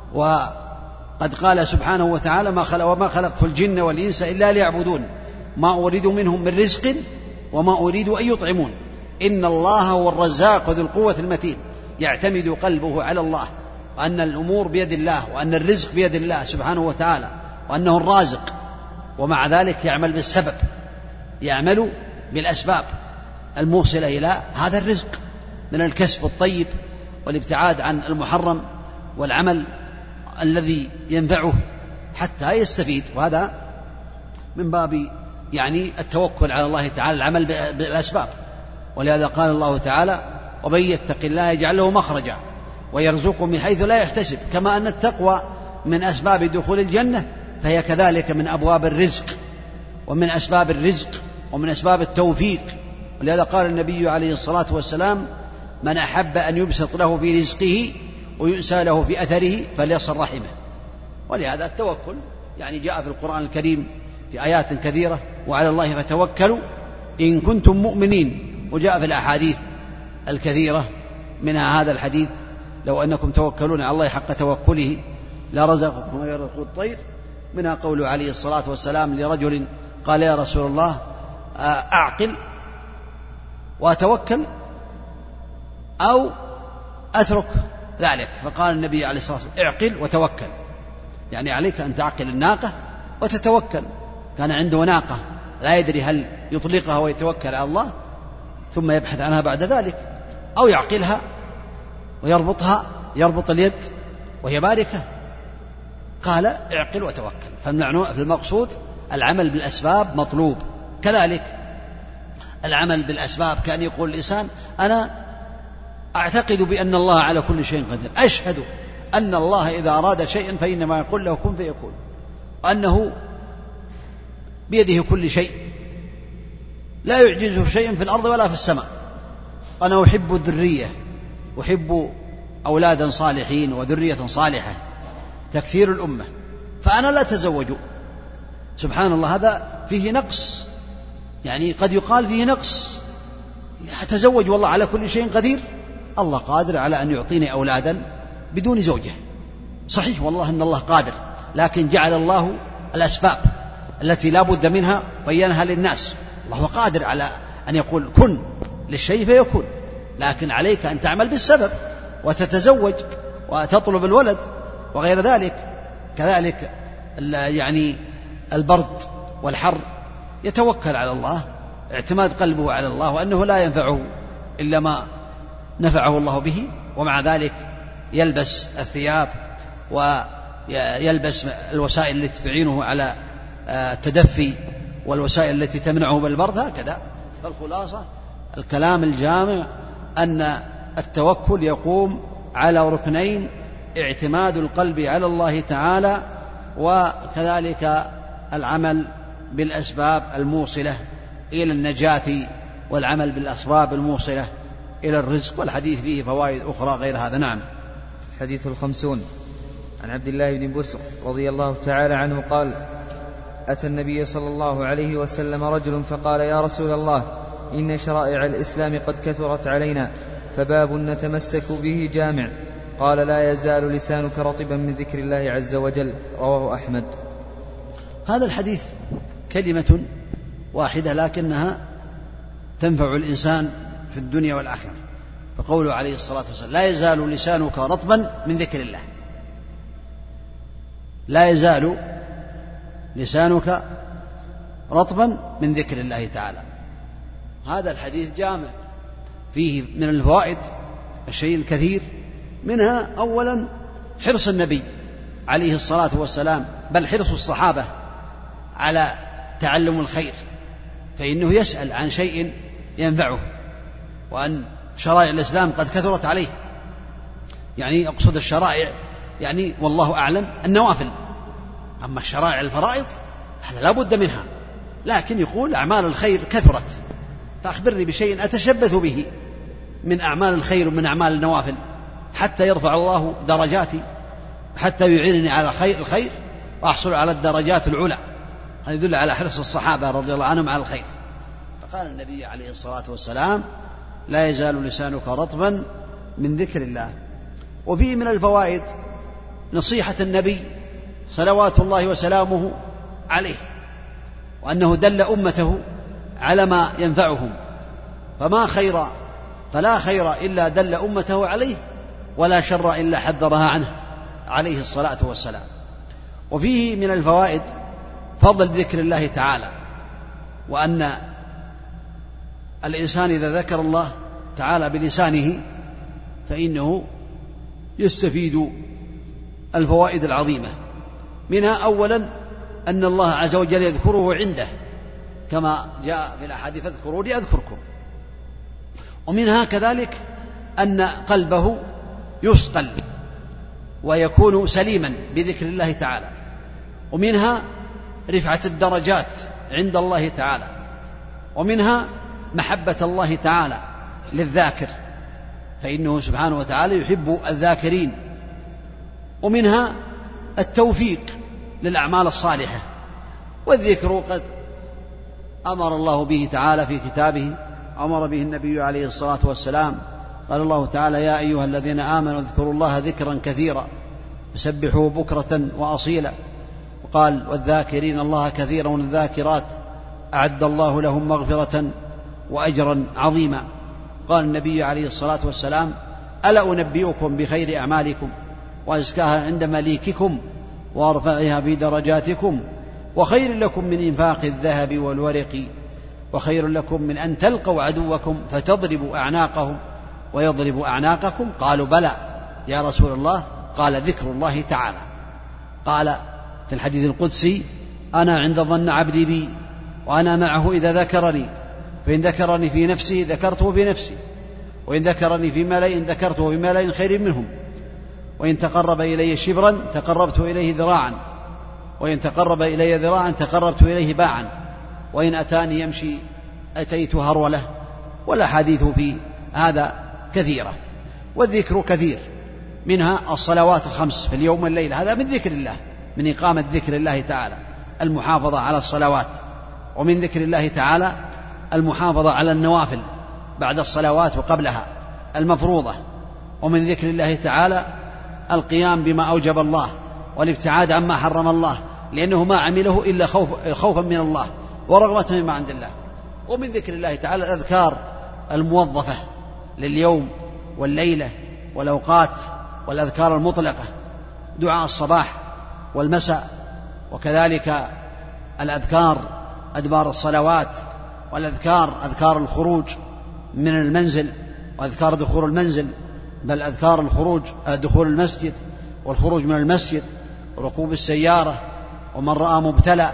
وقد قال سبحانه وتعالى وما خلقت الجن والإنس إلا ليعبدون ما أريد منهم من رزق وما أريد أن يطعمون إن الله هو الرزاق ذو القوة المتين. يعتمد قلبه على الله وأن الأمور بيد الله، وأن الرزق بيد الله سبحانه وتعالى، وأنه الرازق، ومع ذلك يعمل بالسبب، يعمل بالأسباب الموصلة إلى هذا الرزق من الكسب الطيب والابتعاد عن المحرم والعمل الذي ينفعه حتى يستفيد. وهذا من باب يعني التوكل على الله تعالى، العمل بالأسباب. ولهذا قال الله تعالى ومن يتق الله يجعل له مخرجا ويرزقه من حيث لا يحتسب. كما أن التقوى من أسباب دخول الجنة، فهي كذلك من أبواب الرزق ومن أسباب الرزق ومن أسباب التوفيق. ولهذا قال النبي عليه الصلاة والسلام من أحب أن يبسط له في رزقه ويؤسى له في أثره فليصل رحمه. ولهذا التوكل يعني جاء في القرآن الكريم في آيات كثيرة: وعلى الله فتوكلوا إن كنتم مؤمنين. وجاء في الأحاديث الكثيرة منها هذا الحديث: لو أنكم توكلون على الله حق توكله لرزقكم ويرزق الطير. منها قول عليه الصلاة والسلام لرجل قال: يا رسول الله أعقل وأتوكل أو أترك ذلك؟ فقال النبي عليه الصلاة والسلام: اعقل وتوكل، يعني عليك أن تعقل الناقة وتتوكل. كان عنده ناقة لا يدري هل يطلقها ويتوكل على الله ثم يبحث عنها بعد ذلك، أو يعقلها ويربطها، يربط اليد وهي باركة. قال: اعقل وتوكل. فالمقصود العمل بالأسباب مطلوب. كذلك العمل بالأسباب كأن يقول الإنسان: أنا أعتقد بأن الله على كل شيء قدير، أشهد أن الله إذا أراد شيئا فإنما يقول له كن فيكون، أنه بيده كل شيء لا يعجزه شيء في الأرض ولا في السماء. أنا أحب الذرية، أحب أولادا صالحين وذرية صالحة تكثير الأمة، فأنا لا أتزوج. سبحان الله، هذا فيه نقص، يعني قد يقال فيه نقص. أتزوج والله على كل شيء قدير؟ الله قادر على أن يعطيني أولادا بدون زوجة، صحيح والله أن الله قادر، لكن جعل الله الأسباب التي لا بد منها بينها للناس. الله قادر على أن يقول كن للشيء فيكون، لكن عليك أن تعمل بالسبب وتتزوج وتطلب الولد وغير ذلك. كذلك يعني البرد والحر يتوكل على الله، اعتماد قلبه على الله وأنه لا ينفعه إلا ما نفعه الله به، ومع ذلك يلبس الثياب ويلبس الوسائل التي تعينه على التدفي والوسائل التي تمنعه بالبرد هكذا. فالخلاصة الكلام الجامع أن التوكل يقوم على ركنين: اعتماد القلب على الله تعالى، وكذلك العمل بالأسباب الموصلة إلى النجاة والعمل بالأسباب الموصلة إلى الرزق. والحديث فيه فوائد أخرى غير هذا. نعم. حديث 50 عن عبد الله بن بسر رضي الله تعالى عنه قال: أتى النبي صلى الله عليه وسلم رجل فقال: يا رسول الله، إن شرائع الإسلام قد كثرت علينا، فباب نتمسك به جامع. قال: لا يزال لسانك رطبا من ذكر الله عز وجل. رواه أحمد. هذا الحديث كلمة واحدة لكنها تنفع الإنسان في الدنيا والآخرة. فقوله عليه الصلاة والسلام: لا يزال لسانك رطبا من ذكر الله. لا يزال لسانك رطبا من ذكر الله تعالى. هذا الحديث جامع، فيه من الفوائد الشيء الكثير، منها أولا حرص النبي عليه الصلاة والسلام، بل حرص الصحابة على تعلم الخير، فإنه يسأل عن شيء ينفعه، وأن شرائع الإسلام قد كثرت عليه. يعني أقصد الشرائع يعني والله أعلم النوافل، أما الشرائع الفرائض هذا لا بد منها، لكن يقول أعمال الخير كثرت، فأخبرني بشيء أتشبث به من أعمال الخير ومن أعمال النوافل حتى يرفع الله درجاتي، حتى يعينني على الخير وأحصل على الدرجات العلى. هذا يدل على حرص الصحابة رضي الله عنهم على الخير. فقال النبي عليه الصلاة والسلام: لا يزال لسانك رطبا من ذكر الله. وفيه من الفوائد نصيحة النبي صلوات الله وسلامه عليه، وأنه دل أمته على ما ينفعهم، فلا خير إلا دل أمته عليه، ولا شر إلا حذرها عنه عليه الصلاة والسلام. وفيه من الفوائد فضل ذكر الله تعالى، وأن الإنسان إذا ذكر الله تعالى بلسانه فإنه يستفيد الفوائد العظيمة. منها أولا أن الله عز وجل يذكره عنده كما جاء في الأحاديث: فاذكروني أذكركم. ومنها كذلك أن قلبه يصقل ويكون سليما بذكر الله تعالى. ومنها رفعة الدرجات عند الله تعالى. ومنها محبة الله تعالى للذاكر، فإنه سبحانه وتعالى يحب الذاكرين. ومنها التوفيق للأعمال الصالحة، والذكر قد أمر الله به تعالى في كتابه أمر به النبي عليه الصلاة والسلام. قال الله تعالى: يا أيها الذين آمنوا اذكروا الله ذكرا كثيرا وسبحوه بكرة وأصيلا. وقال: والذاكرين الله كثيرا والذاكرات أعد الله لهم مغفرة وأجرا عظيما. قال النبي عليه الصلاة والسلام: ألا أنبئكم بخير أعمالكم وأزكاها عند مليككم وأرفعها في درجاتكم وخير لكم من إنفاق الذهب والورق وخير لكم من أن تلقوا عدوكم فتضربوا أعناقهم ويضرب أعناقكم؟ قالوا: بلى يا رسول الله. قال: ذكر الله تعالى. قال في الحديث القدسي: أنا عند ظن عبدي بي وأنا معه إذا ذكرني، فإن ذكرني في نفسه ذكرته في نفسي، وإن ذكرني في ملأ ذكرته في ملأ خير منهم، وإن تقرب إلي شبرا تقربت إليه ذراعا، وإن تقرب إلي ذراعا تقربت إليه باعا، وإن أتاني يمشي أتيت هرولة. والأحاديث في هذا كثيرة، والذكر كثير، منها الصلوات الخمس في اليوم والليلة، هذا من ذكر الله، من إقامة ذكر الله تعالى المحافظة على الصلوات، ومن ذكر الله تعالى المحافظة على النوافل بعد الصلوات وقبلها المفروضة، ومن ذكر الله تعالى القيام بما أوجب الله والابتعاد عما حرم الله، لأنه ما عمله إلا خوفا من الله ورغبة مما عند الله. ومن ذكر الله تعالى الأذكار الموظفة لليوم والليلة والأوقات، والأذكار المطلقة، دعاء الصباح والمساء، وكذلك الأذكار أدبار الصلوات، والأذكار أذكار الخروج من المنزل وأذكار دخول المنزل، بل أذكار الخروج دخول المسجد والخروج من المسجد وركوب السيارة ومن رأى مبتلى،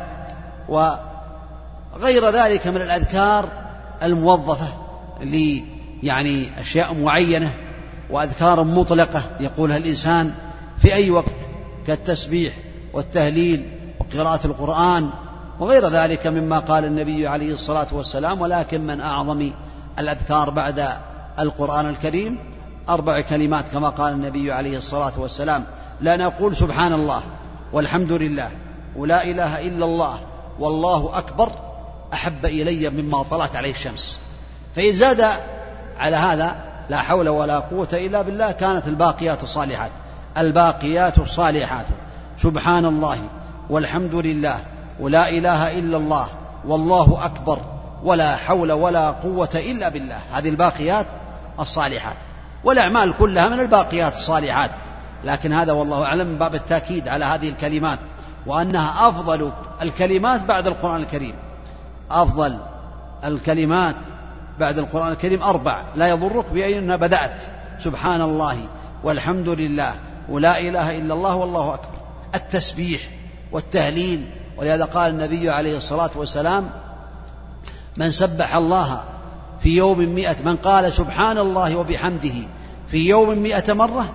وغير ذلك من الأذكار الموظفة يعني أشياء معينة، وأذكار مطلقة يقولها الإنسان في أي وقت كالتسبيح والتهليل وقراءة القرآن وغير ذلك مما قال النبي عليه الصلاة والسلام: ولكن من أعظم الأذكار بعد القرآن الكريم 4 كلمات، كما قال النبي عليه الصلاة والسلام: لا نقول سبحان الله والحمد لله ولا إله إلا الله والله أكبر أحب إلي مما طلعت عليه الشمس. فإن زاد على هذا لا حول ولا قوة إلا بالله كانت الباقيات الصالحات. الباقيات الصالحات سبحان الله والحمد لله ولا إله إلا الله والله أكبر ولا حول ولا قوة إلا بالله، هذه الباقيات الصالحات. والأعمال كلها من الباقيات الصالحات، لكن هذا والله أعلم من باب التأكيد على هذه الكلمات، وأنها أفضل الكلمات بعد القرآن الكريم. أفضل الكلمات بعد القرآن الكريم 4 لا يضرك بأين بدأت: سبحان الله والحمد لله ولا إله إلا الله والله أكبر. التسبيح والتهليل، ولهذا قال النبي عليه الصلاة والسلام: من سبح الله في يوم 100، من قال سبحان الله وبحمده في يوم 100 مرة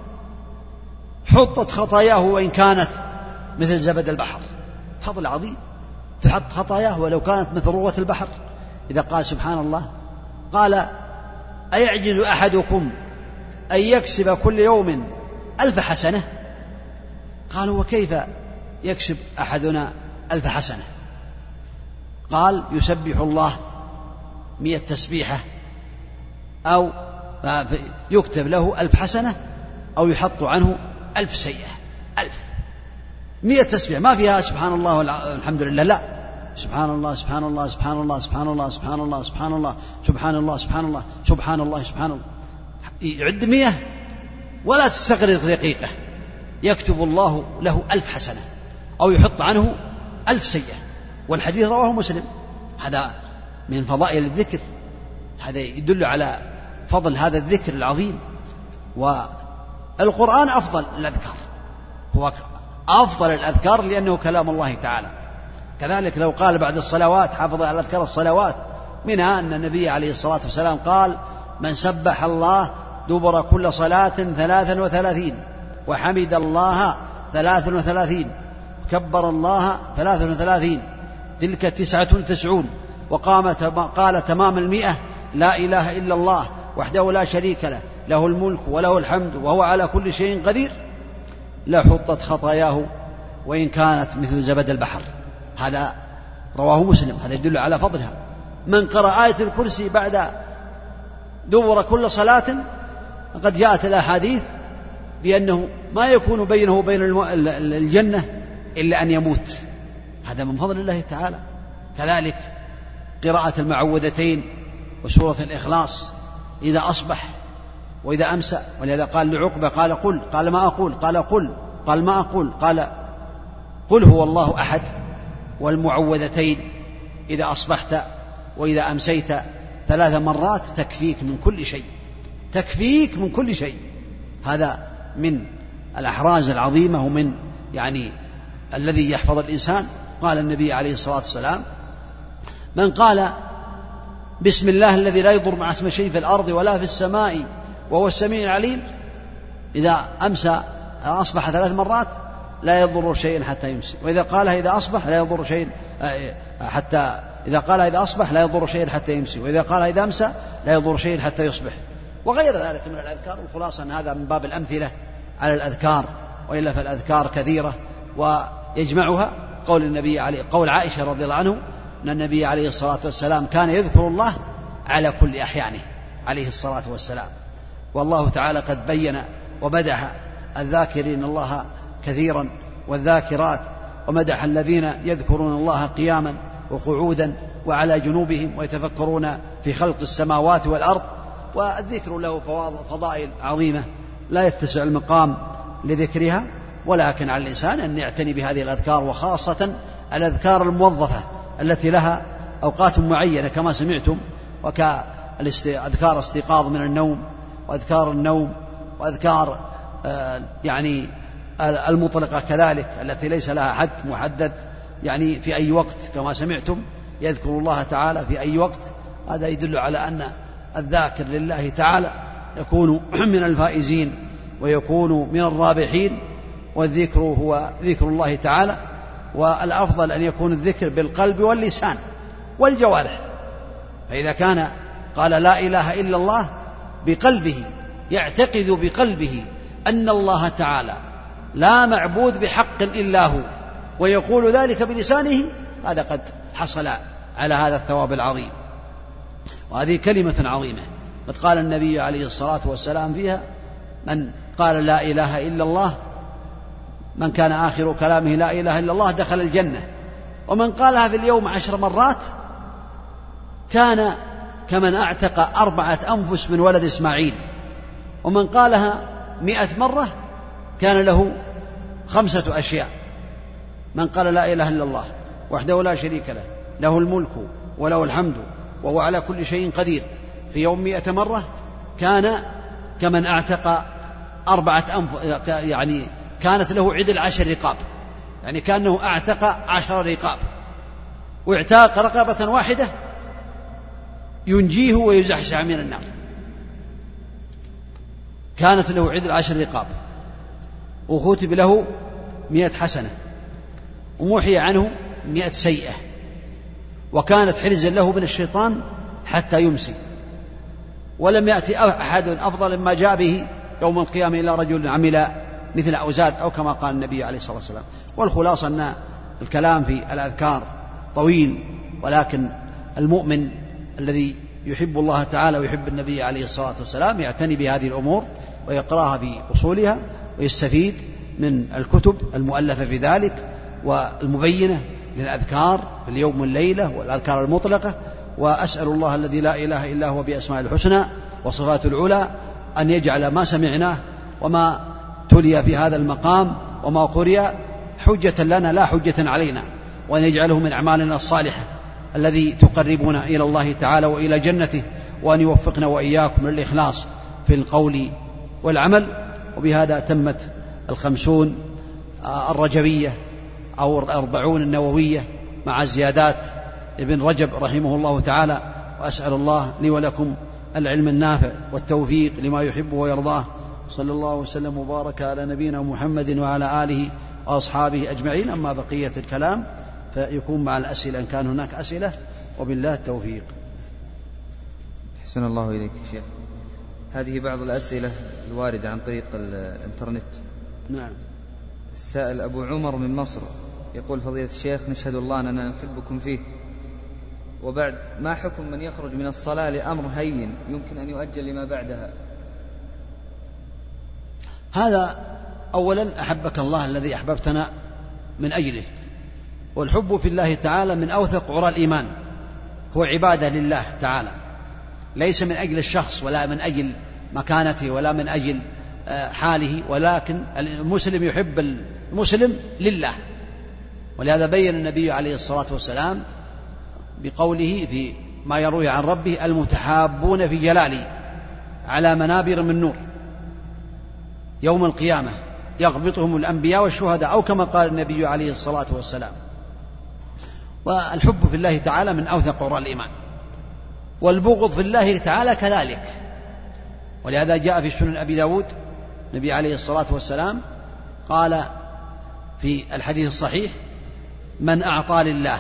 حطت خطاياه وإن كانت مثل زبد البحر. فضل عظيم، تحط خطاياه ولو كانت مثل روة البحر إذا قال سبحان الله. قال: أيعجز أحدكم أن يكسب كل يوم 1000 حسنة؟ قالوا: وكيف يكسب أحدنا 1000 حسنة؟ قال: يسبح الله 100 تسبيحة، أو يكتب له 1000 حسنة، أو يحط عنه 1000 سيئة. 100 تسبيح ما فيها سبحان الله والحمد لله، لا، سبحان الله سبحان الله سبحان الله سبحان الله سبحان الله سبحان الله سبحان الله سبحان الله سبحان الله سبحان الله، يعد 100 ولا تستغرق دقيقة، يكتب الله له 1000 حسنة أو يحط عنه 1000 سيئة. والحديث رواه مسلم. هذا من فضائل الذكر، هذا يدل على فضل هذا الذكر العظيم. والقرآن أفضل الأذكار، هو أفضل الأذكار لأنه كلام الله تعالى. كذلك لو قال بعد الصلوات حافظ على أذكار الصلوات، منها أن النبي عليه الصلاة والسلام قال: من سبح الله دبر كل صلاة 33 وحمد الله 33 وكبر الله 33 تلك 99 قال تمام 100: لا إله إلا الله وحده لا شريك له له الملك وله الحمد وهو على كل شيء قدير، لحطت خطاياه وإن كانت مثل زبد البحر. هذا رواه مسلم، هذا يدل على فضلها. من قرأ آية الكرسي بعد دبر كل صلاة فقد جاءت الأحاديث بأنه ما يكون بينه وبين الجنة إلا أن يموت. هذا من فضل الله تعالى. كذلك قراءة المعوذتين وسورة الإخلاص إذا أصبح وإذا أمسى. ولهذا قال لعقبة قال قل، قال ما أقول، قال قل، قال ما أقول، قال قل هو الله أحد والمعوذتين إذا أصبحت وإذا أمسيت 3 مرات تكفيك من كل شيء، تكفيك من كل شيء. هذا من الأحراز العظيمة ومن الذي يحفظ الإنسان. قال النبي عليه الصلاة والسلام من قال بسم الله الذي لا يضر مع اسمه شيء في الأرض ولا في السماء وهو السميع العليم إذا أمسى أصبح 3 مرات لا يضر شيئا حتى يمسي، وإذا قالها إذا أصبح لا يضر شيئا إذا قالها إذا أصبح لا يضر شيئا حتى يمسي، وإذا قالها إذا أمسى لا يضر شيئا حتى يصبح، وغير ذلك من الأذكار. والخلاصة أن هذا من باب الأمثلة على الأذكار، وإلا فالأذكار كثيرة ويجمعها قول عائشة رضي الله عنه أن النبي عليه الصلاة والسلام كان يذكر الله على كل أحيانه عليه الصلاة والسلام. والله تعالى قد بين ومدح الذاكرين الله كثيرا والذاكرات، ومدح الذين يذكرون الله قياما وقعودا وعلى جنوبهم ويتفكرون في خلق السماوات والأرض. والذكر له فضائل عظيمة لا يتسع المقام لذكرها، ولكن على الإنسان أن يعتني بهذه الأذكار، وخاصة الأذكار الموظفة التي لها أوقات معينة كما سمعتم، وكأذكار استيقاظ من النوم، وأذكار النوم، وأذكار المطلقة كذلك التي ليس لها حد محدد في أي وقت كما سمعتم يذكر الله تعالى في أي وقت. هذا يدل على أن الذاكر لله تعالى يكون من الفائزين ويكون من الرابحين، والذكر هو ذكر الله تعالى، والأفضل أن يكون الذكر بالقلب واللسان والجوارح. فإذا كان قال لا إله إلا الله بقلبه يعتقد بقلبه أن الله تعالى لا معبود بحق إلا هو، ويقول ذلك بلسانه، هذا قد حصل على هذا الثواب العظيم. وهذه كلمة عظيمة قد قال النبي عليه الصلاة والسلام فيها من قال لا إله إلا الله، من كان آخر كلامه لا إله إلا الله دخل الجنة، ومن قالها في اليوم 10 مرات كان كمن أعتق 4 أنفس من ولد إسماعيل، ومن قالها 100 مرة كان له 5 أشياء. من قال لا إله إلا الله وحده لا شريك له، له الملك وله الحمد وهو على كل شيء قدير، في يوم 100 مرة كان كمن أعتق 4 أنفس، كانت له عدل 10 رقاب، كأنه أعتق 10 رقاب، واعتاق رقبة واحدة ينجيه ويزحزح من النار، كانت له عدل 10 رقاب، وكتب له 100 حسنة، ومحي عنه 100 سيئة، وكانت حرزا له من الشيطان حتى يمسي. ولم يأتي أحد أفضل مما جاء به يوم القيامة إلا رجل عمل مثل أوزاد، أو كما قال النبي عليه الصلاة والسلام. والخلاصة أن الكلام في الأذكار طويل، ولكن المؤمن الذي يحب الله تعالى ويحب النبي عليه الصلاة والسلام يعتني بهذه الأمور ويقرأها بأصولها، ويستفيد من الكتب المؤلفة في ذلك والمبينة للأذكار في اليوم والليلة والأذكار المطلقة. وأسأل الله الذي لا إله إلا هو بأسماء الحسنى وصفات العلى أن يجعل ما سمعناه وما تلي في هذا المقام وما قرئ حجة لنا لا حجة علينا، وأن يجعله من أعمالنا الصالحة الذي تقربنا إلى الله تعالى وإلى جنته، وأن يوفقنا وإياكم للإخلاص في القول والعمل. وبهذا تمت 50 الرجبية أو 40 النووية مع زيادات ابن رجب رحمه الله تعالى. وأسأل الله لي ولكم العلم النافع والتوفيق لما يحبه ويرضاه. صلى الله وسلم وبارك على نبينا محمد وعلى آله وأصحابه أجمعين. أما بقية الكلام فيكون مع الأسئلة إن كان هناك أسئلة، وبالله التوفيق. أحسن الله إليك شيخ. هذه بعض الأسئلة الواردة عن طريق الإنترنت. نعم. السائل أبو عمر من مصر يقول: فضيلة الشيخ، نشهد الله أننا نحبكم فيه، وبعد، ما حكم من يخرج من الصلاة لأمر هين يمكن أن يؤجل لما بعدها؟ هذا أولا أحبك الله الذي أحببتنا من أجله، والحب في الله تعالى من أوثق عرى الإيمان، هو عبادة لله تعالى، ليس من أجل الشخص ولا من أجل مكانته ولا من أجل حاله، ولكن المسلم يحب المسلم لله. ولهذا بين النبي عليه الصلاة والسلام بقوله في ما يروي عن ربه: المتحابون في جلالي على منابر من نور يوم القيامة يغبطهم الأنبياء والشهداء، أو كما قال النبي عليه الصلاة والسلام. والحب في الله تعالى من أوثق عرى الإيمان، والبغض في الله تعالى كذلك. ولهذا جاء في سنن أبي داود النبي عليه الصلاة والسلام قال في الحديث الصحيح: من أعطى لله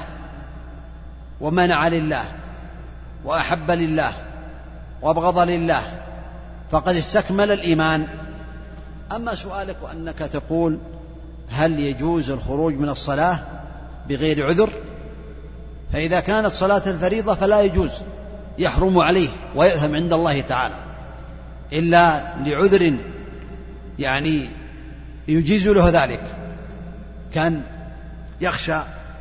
ومنع لله وأحب لله وأبغض لله فقد استكمل الإيمان. أما سؤالك وأنك تقول هل يجوز الخروج من الصلاة بغير عذر، فإذا كانت صلاة الفريضة فلا يجوز، يحرم عليه ويأثم عند الله تعالى، إلا لعذر يعني يجيز له ذلك، كان يخشى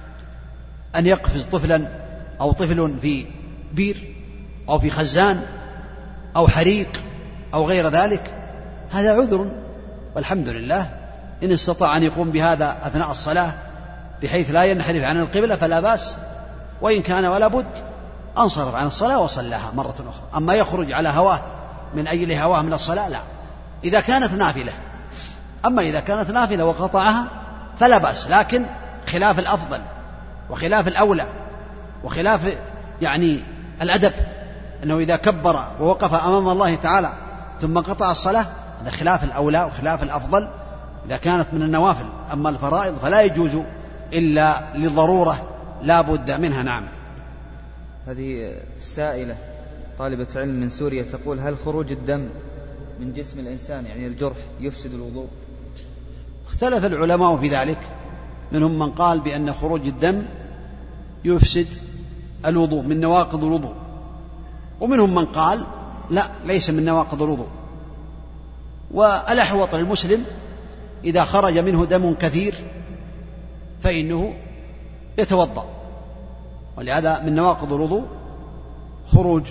أن يقفز طفلا أو طفل في بير أو في خزان أو حريق أو غير ذلك، هذا عذر، والحمد لله إن استطاع أن يقوم بهذا أثناء الصلاة بحيث لا ينحرف عن القبلة فلا بأس، وإن كان ولا بد أنصرف عن الصلاة وصلىها مرة أخرى. أما يخرج على هواه من أجل هواه من الصلاة لا، إذا كانت نافلة. أما إذا كانت نافلة وقطعها فلا بأس، لكن خلاف الأفضل وخلاف الأولى وخلاف يعني الأدب، أنه إذا كبر ووقف أمام الله تعالى ثم قطع الصلاة هذا خلاف الأولى وخلاف الأفضل إذا كانت من النوافل. أما الفرائض فلا يجوز إلا لضرورة لا بد منها. نعم. هذه السائلة طالبة علم من سوريا تقول: هل خروج الدم من جسم الإنسان يعني الجرح يفسد الوضوء؟ اختلف العلماء في ذلك، منهم من قال بأن خروج الدم يفسد الوضوء من نواقض الوضوء، ومنهم من قال لا، ليس من نواقض الوضوء. والأحوط للمسلم إذا خرج منه دم كثير فإنه يتوضأ، ولهذا من نواقض الوضوء خروج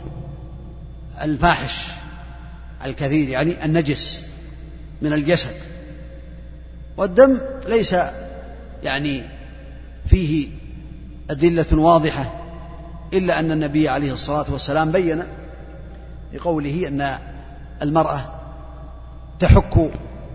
الفاحش الكثير يعني النجس من الجسد، والدم ليس يعني فيه أدلة واضحة، إلا أن النبي عليه الصلاة والسلام بين بقوله أن المرأة تحك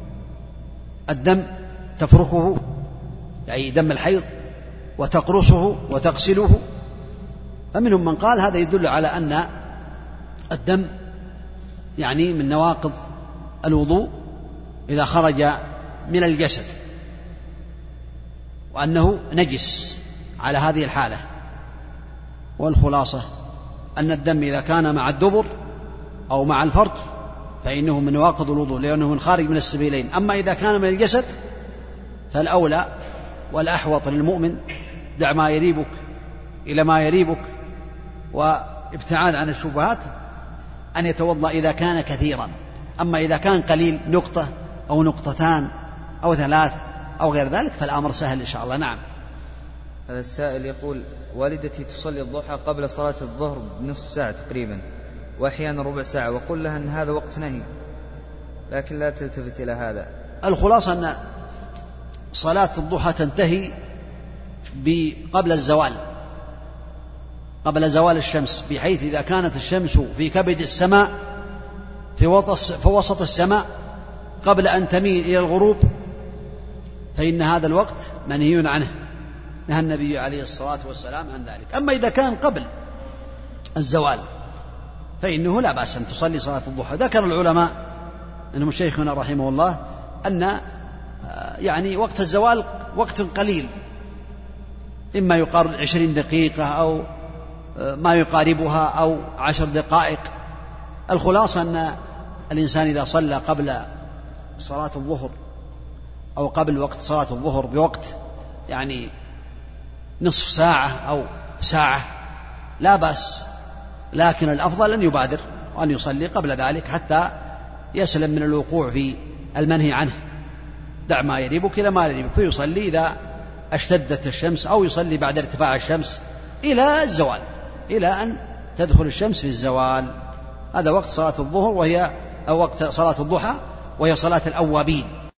الدم، تفركه يعني دم الحيض، وتقرصه وتغسله. فمنهم من قال هذا يدل على أن الدم يعني من نواقض الوضوء إذا خرج من الجسد، وأنه نجس على هذه الحالة. والخلاصة أن الدم إذا كان مع الدبر أو مع الفرج فإنه من نواقض الوضوء، لأنه من خارج من السبيلين. أما إذا كان من الجسد فالأولى والأحوط للمؤمن دع ما يريبك إلى ما يريبك، وابتعاد عن الشبهات، أن يتوضأ إذا كان كثيرا. أما إذا كان قليل، نقطة أو نقطتان أو ثلاث أو غير ذلك، فالأمر سهل إن شاء الله. نعم. هذا السائل يقول: والدتي تصلي الضحى قبل صلاة الظهر بنصف ساعة تقريبا، وأحيانا ربع ساعة، وقل لها أن هذا وقت نهي، لكن لا تلتفت إلى هذا. الخلاصة أن صلاة الضحى تنتهي قبل الزوال، قبل زوال الشمس، بحيث إذا كانت الشمس في كبد السماء في وسط السماء قبل أن تميل إلى الغروب فإن هذا الوقت منهي عنه، نهى النبي عليه الصلاة والسلام عن ذلك. أما إذا كان قبل الزوال فإنه لا بأس أن تصلي صلاة الضحى. ذكر العلماء أنهم شيخنا رحمه الله أن يعني وقت الزوال وقت قليل، إما يقارب 20 دقيقة أو ما يقاربها أو 10 دقائق. الخلاصة أن الإنسان إذا صلى قبل صلاة الظهر أو قبل وقت صلاة الظهر بوقت يعني نصف ساعة أو ساعة لا بأس، لكن الأفضل أن يبادر وأن يصلي قبل ذلك حتى يسلم من الوقوع في المنهي عنه. دع ما يريبك إلى ما يريبك، فيصلي إذا اشتدت الشمس، أو يصلي بعد ارتفاع الشمس إلى الزوال، إلى أن تدخل الشمس في الزوال. هذا وقت صلاة الظهر، وهي أو وقت صلاة الضحى، وهي صلاة الأوابين.